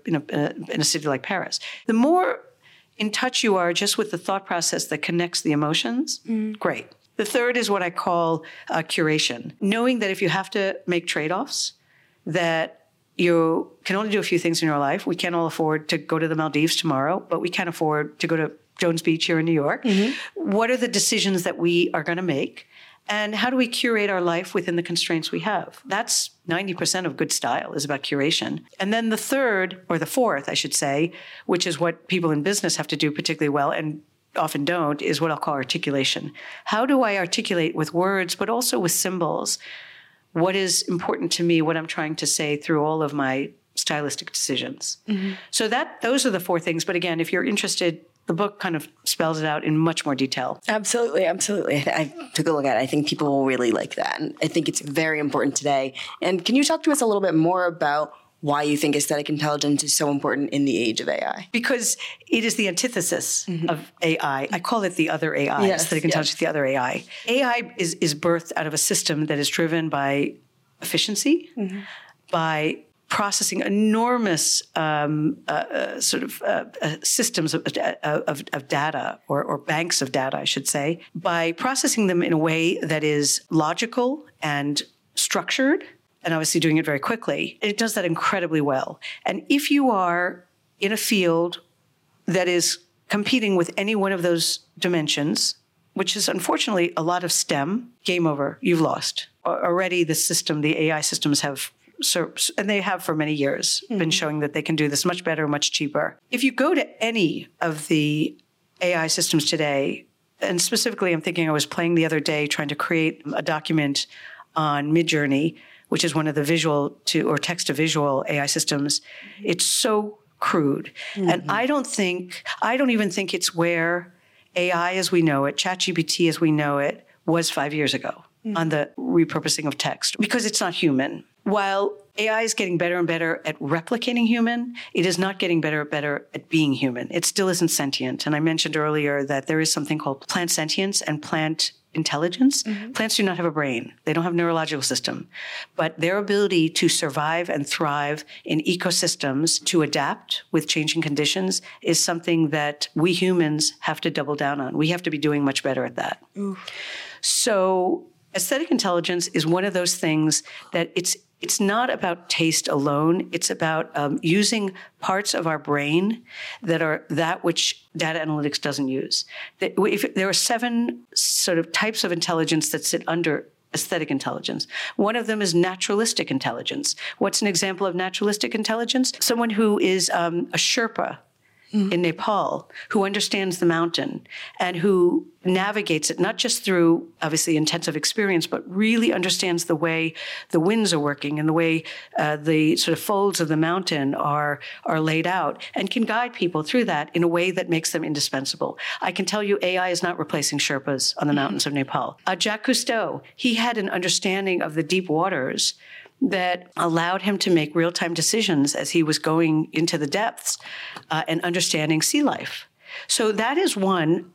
a city like Paris? The more in touch you are just with the thought process that connects the emotions, great. The third is what I call curation, knowing that if you have to make trade-offs, that you can only do a few things in your life. We can't all afford to go to the Maldives tomorrow, but we can afford to go to Jones Beach here in New York. What are the decisions that we are going to make? And how do we curate our life within the constraints we have? That's 90% of good style is about curation. And then the third, or the fourth, I should say, which is what people in business have to do particularly well and often don't, is what I'll call articulation. How do I articulate with words, but also with symbols, what is important to me, what I'm trying to say through all of my stylistic decisions? So those are the four things. But again, if you're interested, the book kind of spells it out in much more detail. Absolutely. I took a look at it. I think people will really like that. And I think it's very important today. And can you talk to us a little bit more about why you think aesthetic intelligence is so important in the age of AI? Because it is the antithesis of AI. I call it the other AI, aesthetic intelligence, the other AI. AI is birthed out of a system that is driven by efficiency, by processing enormous systems of data, or banks of data, I should say, by processing them in a way that is logical and structured, and obviously doing it very quickly. It does that incredibly well. And if you are in a field that is competing with any one of those dimensions, which is unfortunately a lot of STEM, game over, you've lost. Already the AI systems have, and they have for many years, been showing that they can do this much better, much cheaper. If you go to any of the AI systems today, and specifically I'm thinking I was playing the other day trying to create a document on Midjourney, which is one of the visual to or text to visual AI systems. It's so crude. And I don't even think it's where AI as we know it, ChatGPT as we know it, was 5 years ago on the repurposing of text, because it's not human. While AI is getting better and better at replicating human, it is not getting better and better at being human. It still isn't sentient. And I mentioned earlier that there is something called plant sentience and plant intelligence. Plants do not have a brain. They don't have a neurological system. But their ability to survive and thrive in ecosystems, to adapt with changing conditions, is something that we humans have to double down on. We have to be doing much better at that. So aesthetic intelligence is one of those things that it's not about taste alone. It's about using parts of our brain that are that which data analytics doesn't use. There are 7 sort of types of intelligence that sit under aesthetic intelligence. One of them is naturalistic intelligence. What's an example of naturalistic intelligence? Someone who is a Sherpa in Nepal, who understands the mountain and who navigates it, not just through obviously intensive experience, but really understands the way the winds are working and the way the sort of folds of the mountain are laid out, and can guide people through that in a way that makes them indispensable. I can tell you AI is not replacing Sherpas on the mountains of Nepal. Jacques Cousteau, he had an understanding of the deep waters that allowed him to make real-time decisions as he was going into the depths and understanding sea life. So that is one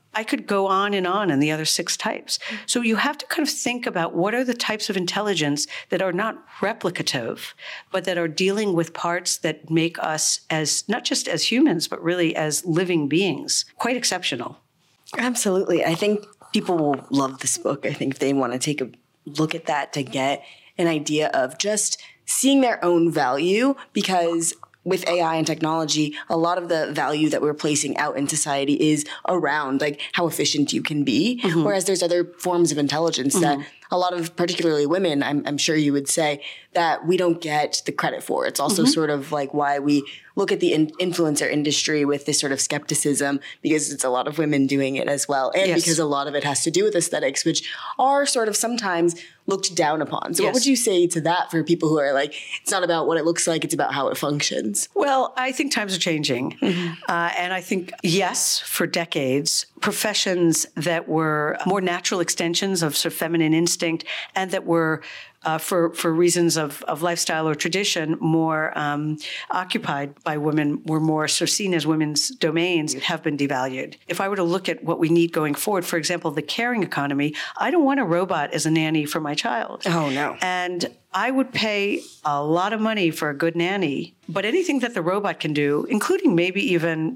I could go on in the other 6 types. So you have to kind of think about what are the types of intelligence that are not replicative, but that are dealing with parts that make us as, not just as humans, but really as living beings, quite exceptional. Absolutely. I think people will love this book. I think if they want to take a look at that to get an idea of just seeing their own value, because with AI and technology, a lot of the value that we're placing out in society is around like how efficient you can be. Whereas there's other forms of intelligence that a lot of, particularly women, I'm sure you would say, that we don't get the credit for. It's also sort of like why we look at the influencer industry with this sort of skepticism, because it's a lot of women doing it as well. And because a lot of it has to do with aesthetics, which are sort of sometimes looked down upon. So what would you say to that for people who are like, it's not about what it looks like, it's about how it functions? Well, I think times are changing. And I think, yes, for decades, professions that were more natural extensions of sort of feminine instinct and that were for reasons of lifestyle or tradition, more occupied by women, were more sort of seen as women's domains, have been devalued. If I were to look at what we need going forward, for example, the caring economy, I don't want a robot as a nanny for my child. Oh, no. And I would pay a lot of money for a good nanny, but anything that the robot can do, including maybe even,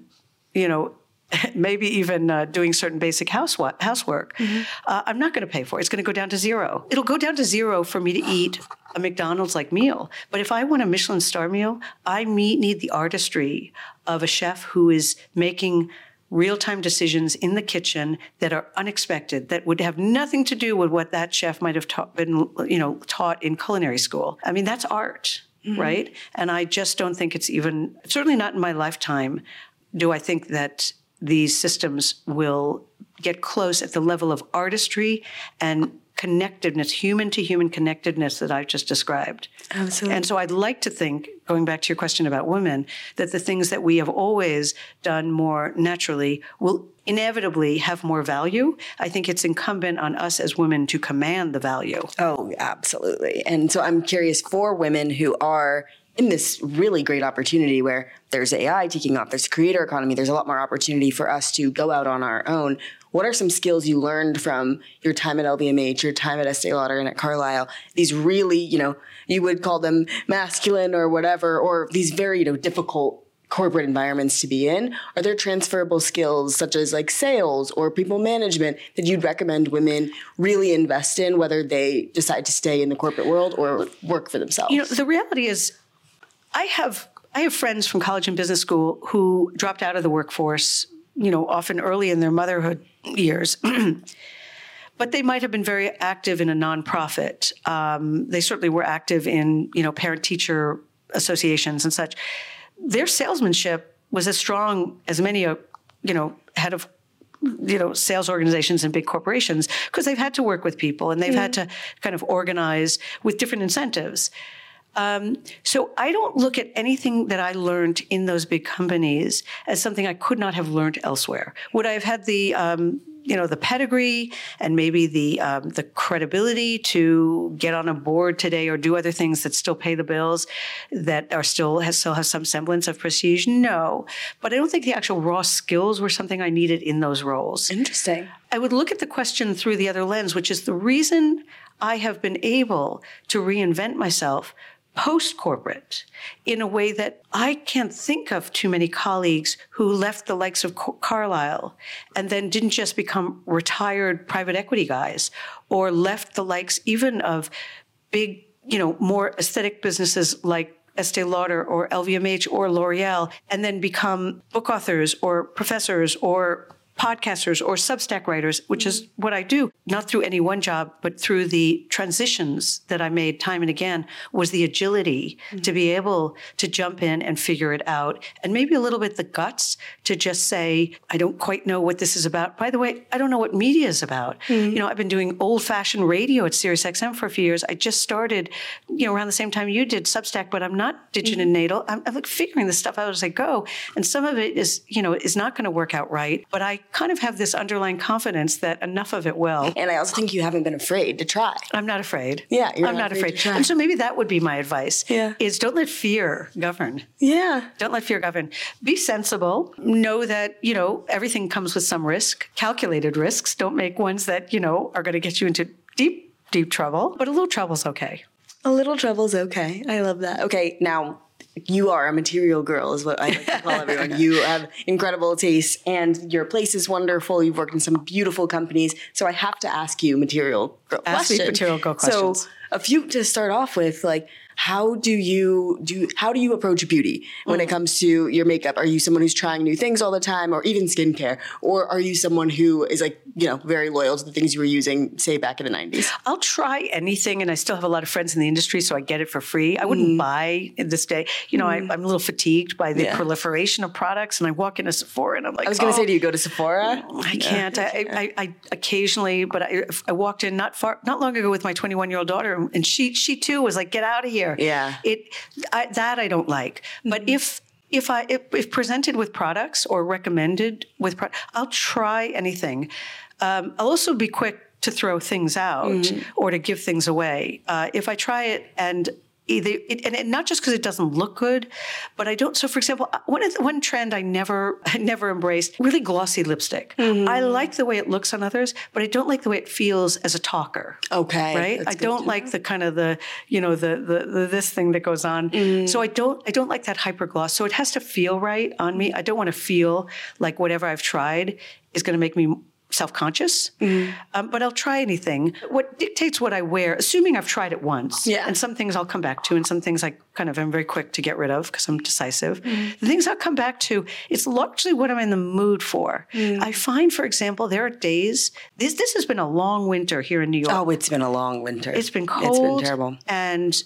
doing certain basic housework, I'm not going to pay for. It's going to go down to zero. It'll go down to zero for me to eat a McDonald's-like meal. But if I want a Michelin star meal, I need the artistry of a chef who is making real-time decisions in the kitchen that are unexpected, that would have nothing to do with what that chef might have been taught in culinary school. I mean, that's art, right? And I just don't think it's even, certainly not in my lifetime, do I think that these systems will get close at the level of artistry and connectedness, human-to-human connectedness that I've just described. Absolutely. And so I'd like to think, going back to your question about women, that the things that we have always done more naturally will inevitably have more value. I think it's incumbent on us as women to command the value. Oh, absolutely. And so I'm curious, for women who are in this really great opportunity where there's AI taking off, there's a creator economy, there's a lot more opportunity for us to go out on our own. What are some skills you learned from your time at LVMH, your time at Estee Lauder and at Carlisle? These really, you would call them masculine or whatever, or these very, difficult corporate environments to be in. Are there transferable skills such as like sales or people management that you'd recommend women really invest in, whether they decide to stay in the corporate world or work for themselves? The reality is, I have friends from college and business school who dropped out of the workforce, often early in their motherhood years. But they might have been very active in a nonprofit. They certainly were active in, parent-teacher associations and such. Their salesmanship was as strong as many, head of, sales organizations and big corporations, because they've had to work with people and they've had to kind of organize with different incentives. So I don't look at anything that I learned in those big companies as something I could not have learned elsewhere. Would I have had the, the pedigree and maybe the credibility to get on a board today or do other things that still pay the bills, that are still have some semblance of prestige? No, but I don't think the actual raw skills were something I needed in those roles. Interesting. I would look at the question through the other lens, which is the reason I have been able to reinvent myself post-corporate in a way that I can't think of too many colleagues who left the likes of Carlisle and then didn't just become retired private equity guys, or left the likes even of big, more aesthetic businesses like Estee Lauder or LVMH or L'Oreal, and then become book authors or professors or podcasters or Substack writers, which is what I do, not through any one job, but through the transitions that I made time and again, was the agility to be able to jump in and figure it out. And maybe a little bit the guts to just say, I don't quite know what this is about. By the way, I don't know what media is about. I've been doing old-fashioned radio at SiriusXM for a few years. I just started, around the same time you did Substack, but I'm not digitinatal. I'm like figuring this stuff out as I go. And some of it is, is not going to work out right, but I kind of have this underlying confidence that enough of it will. And I also think you haven't been afraid to try. I'm not afraid. Yeah, I'm not afraid. to try. And so maybe that would be my advice. Yeah. Is don't let fear govern. Yeah. Don't let fear govern. Be sensible. Know that, everything comes with some risk, calculated risks. Don't make ones that, are going to get you into deep, deep trouble. But a little trouble's okay. A little trouble's okay. I love that. Okay, now you are a material girl is what I like to call everyone. You have incredible taste and your place is wonderful. You've worked in some beautiful companies. So I have to ask you material girl questions. Ask me material girl questions. So a few to start off with, like, how do you approach beauty when it comes to your makeup? Are you someone who's trying new things all the time, or even skincare? Or are you someone who is very loyal to the things you were using, say, back in the 90s? I'll try anything, and I still have a lot of friends in the industry, so I get it for free. I wouldn't buy in this day. I'm a little fatigued by the proliferation of products, and I walk into Sephora, and I'm like, I was going to say, do you go to Sephora? I can't. I occasionally, but I walked in not long ago with my 21-year-old daughter, and she too was like, get out of here. Yeah. That I don't like. But if presented with products or recommended with products, I'll try anything. I'll also be quick to throw things out or to give things away. If I try it and and not just because it doesn't look good, but I don't. So, for example, one trend I never embraced, really glossy lipstick. I like the way it looks on others, but I don't like the way it feels as a talker. Okay, right. I don't like the kind of the this thing that goes on. So I don't like that hyper gloss. So it has to feel right on me. I don't want to feel like whatever I've tried is going to make me self-conscious, but I'll try anything. What dictates what I wear, assuming I've tried it once, and some things I'll come back to, and some things I kind of am very quick to get rid of because I'm decisive. The things I'll come back to, it's largely what I'm in the mood for. I find, for example, there are days, this has been a long winter here in New York. Oh, it's been a long winter. It's been cold. It's been terrible. And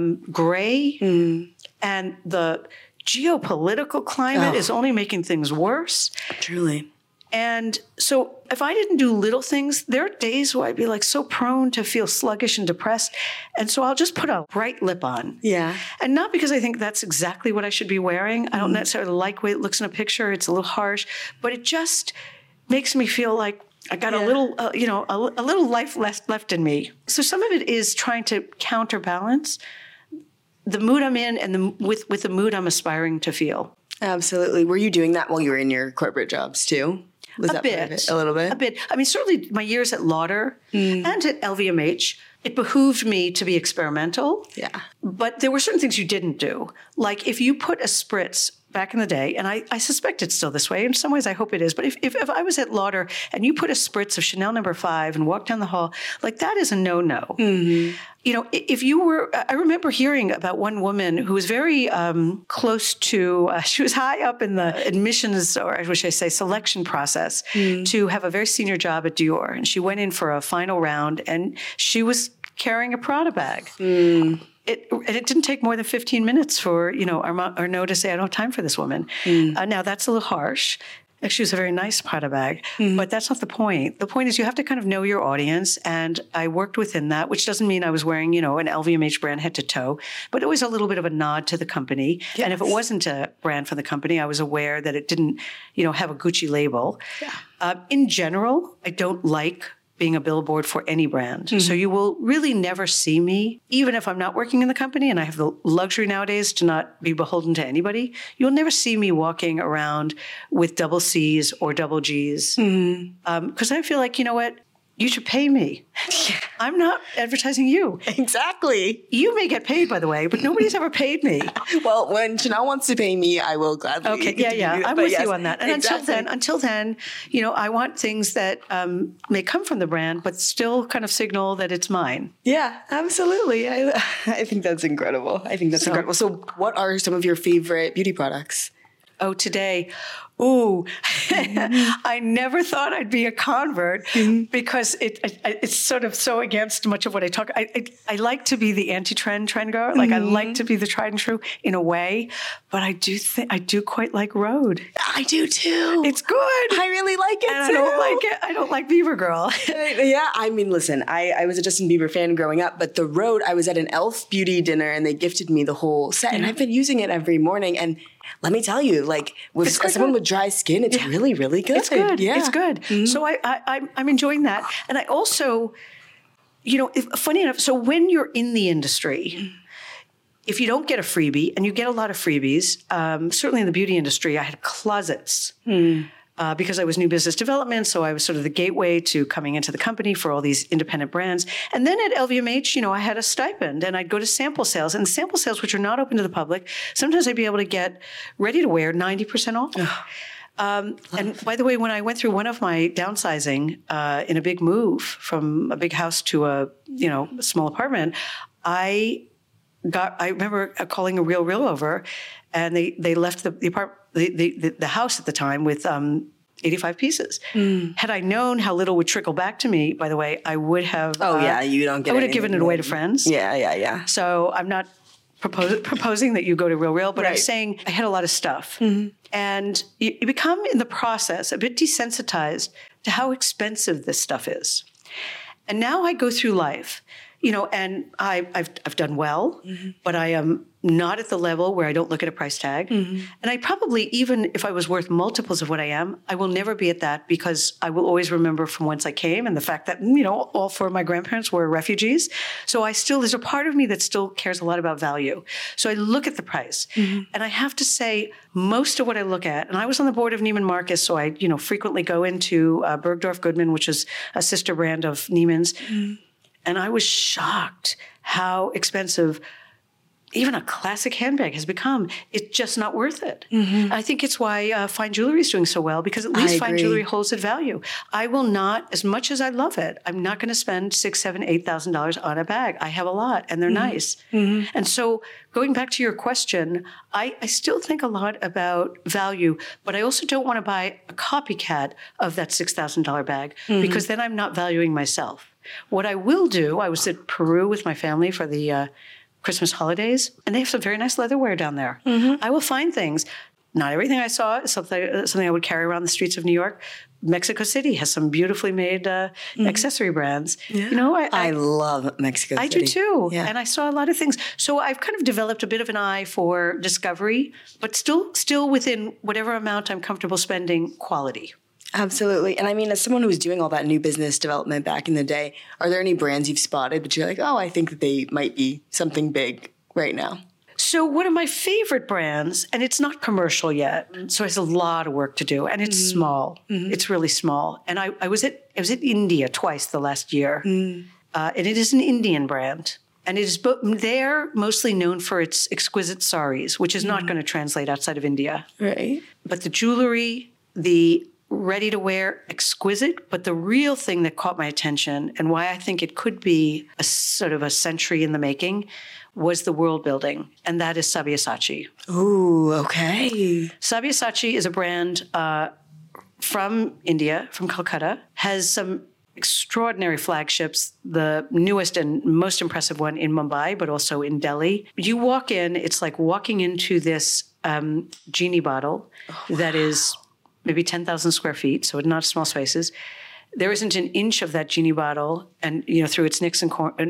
gray, and the geopolitical climate is only making things worse. Truly. And so if I didn't do little things, there are days where I'd be like so prone to feel sluggish and depressed. And so I'll just put a bright lip on. Yeah. And not because I think that's exactly what I should be wearing. I don't necessarily like the way it looks in a picture. It's a little harsh, but it just makes me feel like I got a little, a little life left in me. So some of it is trying to counterbalance the mood I'm in and with the mood I'm aspiring to feel. Absolutely. Were you doing that while you were in your corporate jobs too? Was that part of it? A little bit? A bit. I mean, certainly my years at Lauder and at LVMH, it behooved me to be experimental. Yeah. But there were certain things you didn't do. Like if you put a spritz back in the day, and I suspect it's still this way. In some ways, I hope it is. But if I was at Lauder and you put a spritz of Chanel No. 5 and walked down the hall, like that is a no-no. If you were, I remember hearing about one woman who was very close to, she was high up in the admissions, or I wish I say selection process, to have a very senior job at Dior. And she went in for a final round and she was carrying a Prada bag. It didn't take more than 15 minutes for, Arnaud to say, I don't have time for this woman. Now, that's a little harsh. Actually, it was a very nice Prada bag, but that's not the point. The point is you have to kind of know your audience, and I worked within that, which doesn't mean I was wearing, an LVMH brand head to toe, but it was a little bit of a nod to the company. Yes. And if it wasn't a brand for the company, I was aware that it didn't, have a Gucci label. Yeah. In general, I don't like being a billboard for any brand. So you will really never see me, even if I'm not working in the company and I have the luxury nowadays to not be beholden to anybody, you'll never see me walking around with double C's or double G's. Because I feel like, you know what? You should pay me. I'm not advertising you. Exactly. You may get paid, by the way, but nobody's ever paid me. Well, when Chanel wants to pay me, I will gladly. Okay, yeah. I'm with you on that. And until then, I want things that may come from the brand, but still kind of signal that it's mine. Yeah, absolutely. I think that's incredible. Incredible. So what are some of your favorite beauty products? Oh, today. Ooh, I never thought I'd be a convert because it's sort of so against much of what I talk. I like to be the anti-trend goer. Like I like to be the tried and true in a way, but I do quite like Rhode. I do too. It's good. I really like it and too. I don't like it. I don't like Bieber Girl. Yeah, I mean, listen, I was a Justin Bieber fan growing up, but the Rhode, I was at an e.l.f. beauty dinner and they gifted me the whole set, and I've been using it every morning. And let me tell you, like, with someone with dry skin, it's really, really good. It's good. Yeah. It's good. So I'm enjoying that. And I also, funny enough, so when you're in the industry, if you don't get a freebie, and you get a lot of freebies, certainly in the beauty industry, I had closets. Because I was new business development, so I was sort of the gateway to coming into the company for all these independent brands. And then at LVMH, I had a stipend, and I'd go to sample sales. And sample sales, which are not open to the public, sometimes I'd be able to get ready to wear 90% off. And by the way, when I went through one of my downsizing in a big move from a big house to a small apartment, I remember calling a Real over, and they left the house at the time with 85 pieces. Had I known how little would trickle back to me, by the way, I would have. You don't get. I would have given it away to friends. Yeah. So I'm not proposing that you go to Real, but I'm saying I had a lot of stuff, and you become in the process a bit desensitized to how expensive this stuff is. And now I go through life. And I've done well, but I am not at the level where I don't look at a price tag. And I probably, even if I was worth multiples of what I am, I will never be at that, because I will always remember from whence I came and the fact that, all four of my grandparents were refugees. So there's a part of me that still cares a lot about value. So I look at the price. And I have to say, most of what I look at, and I was on the board of Neiman Marcus, so I, frequently go into Bergdorf Goodman, which is a sister brand of Neiman's. And I was shocked how expensive even a classic handbag has become. It's just not worth it. I think it's why fine jewelry is doing so well, because at least fine jewelry holds its value. I will not, as much as I love it, I'm not going to spend $6,000, $7,000, $8,000 on a bag. I have a lot, and they're nice. And so going back to your question, I still think a lot about value, but I also don't want to buy a copycat of that $6,000 bag, because then I'm not valuing myself. What I will do, I was at Peru with my family for the Christmas holidays, and they have some very nice leatherware down there. I will find things. Not everything I saw is something I would carry around the streets of New York. Mexico City has some beautifully made accessory brands. I love Mexico City. I do too. Yeah. And I saw a lot of things. So I've kind of developed a bit of an eye for discovery, but still within whatever amount I'm comfortable spending, quality. Absolutely. And I mean, as someone who was doing all that new business development back in the day, are there any brands you've spotted that you're like, I think that they might be something big right now? So one of my favorite brands, and it's not commercial yet, so it has a lot of work to do, and it's small. It's really small. And I was at India twice the last year, and it is an Indian brand. And it is they're mostly known for its exquisite saris, which is not going to translate outside of India. Right. But the jewelry, the ready-to-wear, exquisite, but the real thing that caught my attention, and why I think it could be a sort of a century in the making, was the world building, and that is Sabyasachi. Ooh, okay. Sabyasachi is a brand from India, from Calcutta, has some extraordinary flagships, the newest and most impressive one in Mumbai, but also in Delhi. You walk in, it's like walking into this genie bottle that is maybe 10,000 square feet, so not small spaces. There isn't an inch of that genie bottle, and through its nooks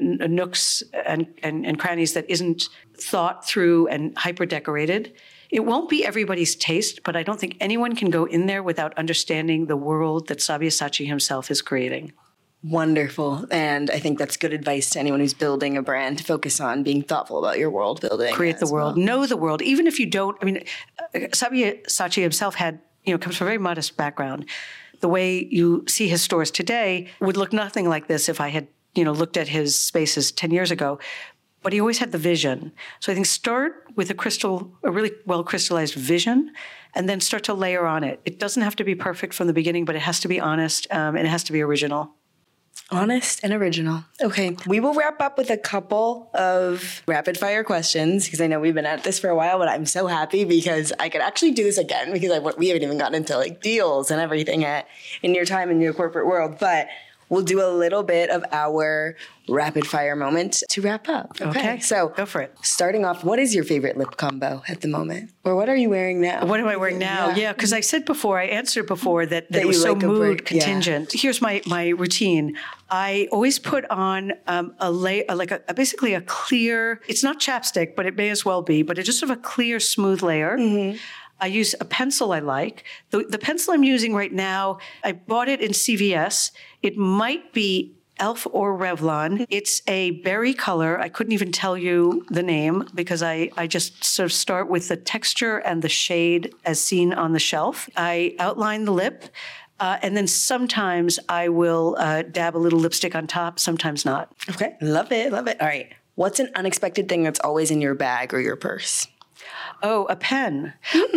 and crannies that isn't thought through and hyper decorated. It won't be everybody's taste, but I don't think anyone can go in there without understanding the world that Sabyasachi himself is creating. Wonderful. And I think that's good advice to anyone who's building a brand, to focus on being thoughtful about your world building. Create the world, know the world, even if you don't. I mean, Sabyasachi himself comes from a very modest background. The way you see his stores today would look nothing like this if I had, looked at his spaces 10 years ago. But he always had the vision. So I think start with a really well crystallized vision, and then start to layer on it. It doesn't have to be perfect from the beginning, but it has to be honest, and it has to be original. Honest and original. Okay. We will wrap up with a couple of rapid fire questions, because I know we've been at this for a while, but I'm so happy because I could actually do this again, because we haven't even gotten into deals and everything in your time in your corporate world. But we'll do a little bit of our rapid fire moment to wrap up. Okay. So go for it. Starting off, what is your favorite lip combo at the moment? Or what are you wearing now? What am I wearing now? Yeah, because I answered before that it was so mood contingent. Yeah. Here's my routine. I always put on a layer, basically a clear, it's not chapstick, but it may as well be, but it's just sort of a clear, smooth layer. I use a pencil I like. The pencil I'm using right now, I bought it in CVS. It might be Elf or Revlon. It's a berry color. I couldn't even tell you the name because I just sort of start with the texture and the shade as seen on the shelf. I outline the lip. And then sometimes I will dab a little lipstick on top, sometimes not. Okay. Love it. Love it. All right. What's an unexpected thing that's always in your bag or your purse? Oh, a pen.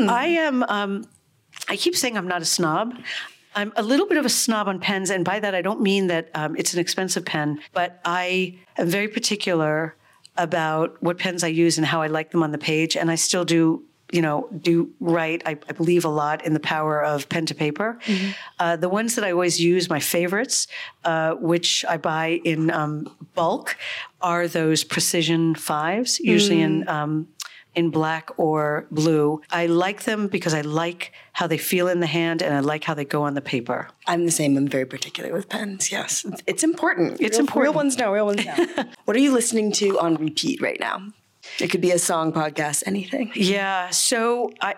I keep saying I'm not a snob. I'm a little bit of a snob on pens, and by that I don't mean that it's an expensive pen, but I am very particular about what pens I use and how I like them on the page, and I still do write. I believe a lot in the power of pen to paper. The ones that I always use, my favorites, which I buy in bulk, are those Precision 5s, usually in black or blue. I like them because I like how they feel in the hand and I like how they go on the paper. I'm the same. I'm very particular with pens. Yes. It's important. It's important. Real ones know. What are you listening to on repeat right now? It could be a song, podcast, anything. Yeah. So I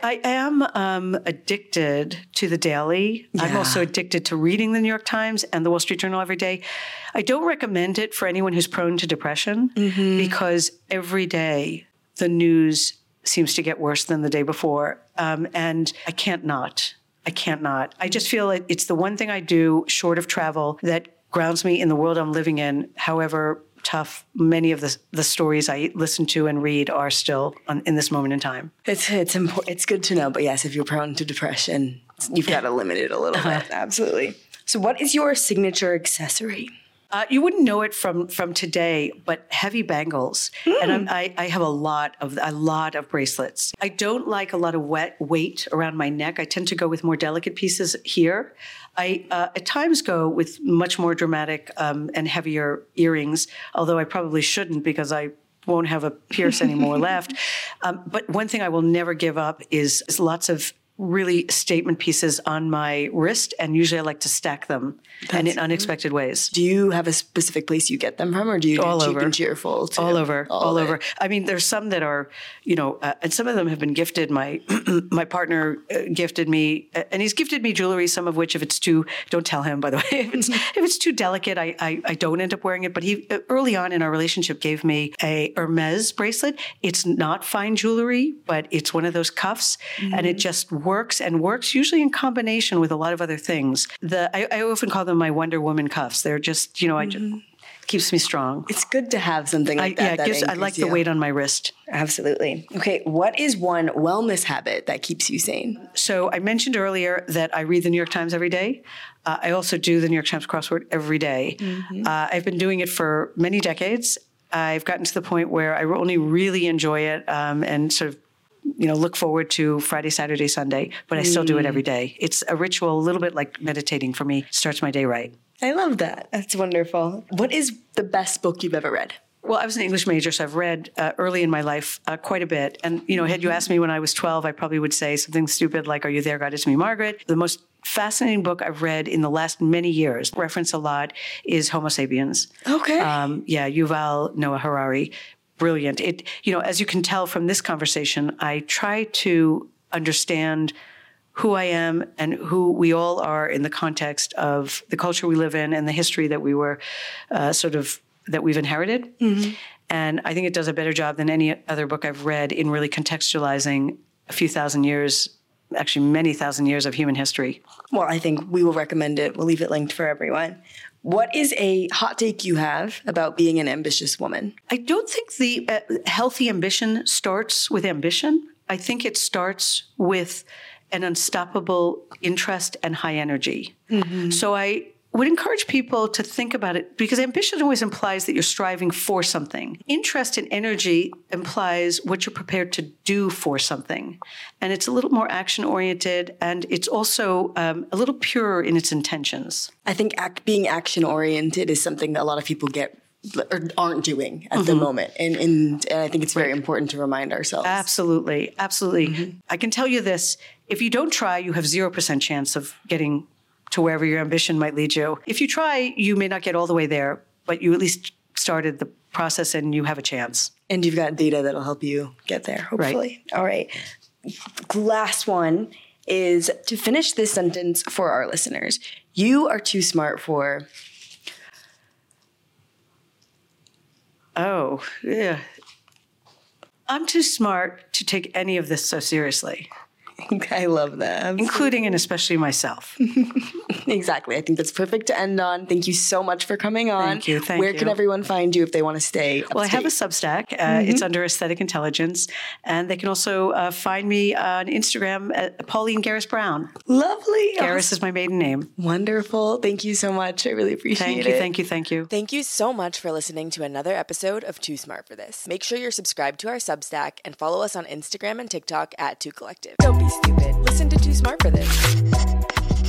am addicted to the Daily. Yeah. I'm also addicted to reading the New York Times and the Wall Street Journal every day. I don't recommend it for anyone who's prone to depression because every day the news seems to get worse than the day before. And I can't not. I just feel like it's the one thing I do short of travel that grounds me in the world I'm living in, however tough many of the stories I listen to and read are still in this moment in time. It's important. It's good to know. But yes, if you're prone to depression, you've got to limit it a little bit. Absolutely. So what is your signature accessory? You wouldn't know it from today, but heavy bangles. And I have a lot of bracelets. I don't like a lot of weight around my neck. I tend to go with more delicate pieces here. I at times go with much more dramatic and heavier earrings, although I probably shouldn't because I won't have a pierce anymore left. But one thing I will never give up is lots of really statement pieces on my wrist, and usually I like to stack them and in unexpected ways. Do you have a specific place you get them from, or do you do cheap and cheerful too? All over. I mean, there's some that are, and some of them have been gifted. My partner gifted me, and he's gifted me jewelry, some of which, if it's too, don't tell him, by the way, if it's too delicate, I don't end up wearing it. But he, early on in our relationship, gave me a Hermes bracelet. It's not fine jewelry, but it's one of those cuffs, and it just works usually in combination with a lot of other things. I often call them my Wonder Woman cuffs. They're just, keeps me strong. It's good to have something like that. I like the weight on my wrist. Absolutely. Okay, what is one wellness habit that keeps you sane? So I mentioned earlier that I read the New York Times every day. I also do the New York Times crossword every day. I've been doing it for many decades. I've gotten to the point where I only really enjoy it and sort of look forward to Friday, Saturday, Sunday, but I still do it every day. It's a ritual, a little bit like meditating for me. Starts my day right. I love that. That's wonderful. What is the best book you've ever read? Well, I was an English major, so I've read early in my life quite a bit. And, had you asked me when I was 12, I probably would say something stupid like, Are You There, God? It's Me, Margaret. The most fascinating book I've read in the last many years, reference a lot, is Homo Sapiens. Okay. Yuval Noah Harari. Brilliant. It, as you can tell from this conversation, I try to understand who I am and who we all are in the context of the culture we live in and the history that we were that we've inherited. And I think it does a better job than any other book I've read in really contextualizing a few thousand years, actually many thousand years of human history. Well, I think we will recommend it. We'll leave it linked for everyone. What is a hot take you have about being an ambitious woman? I don't think the healthy ambition starts with ambition. I think it starts with an unstoppable interest and high energy. So I would encourage people to think about it because ambition always implies that you're striving for something. Interest and energy implies what you're prepared to do for something. And it's a little more action-oriented, and it's also a little purer in its intentions. I think being action-oriented is something that a lot of people get or aren't doing at the moment. And I think it's very important to remind ourselves. Absolutely. I can tell you this, if you don't try, you have 0% chance of getting to wherever your ambition might lead you. If you try, you may not get all the way there, but you at least started the process and you have a chance. And you've got data that'll help you get there, hopefully. Right. All right. Last one is to finish this sentence for our listeners. You are too smart for... Oh, yeah. I'm too smart to take any of this so seriously. I love that. Including and especially myself. Exactly. I think that's perfect to end on. Thank you so much for coming on. Thank you. Where can everyone find you if they want to stay upstate? Well, I have a Substack. It's under Aesthetic Intelligence. And they can also find me on Instagram at Pauline Garris Brown. Lovely. Garris is my maiden name. Wonderful. Thank you so much. I really appreciate it. Thank you. Thank you so much for listening to another episode of Too Smart for This. Make sure you're subscribed to our Substack and follow us on Instagram and TikTok at 2Collective. Don't be stupid. Listen to Too Smart for This.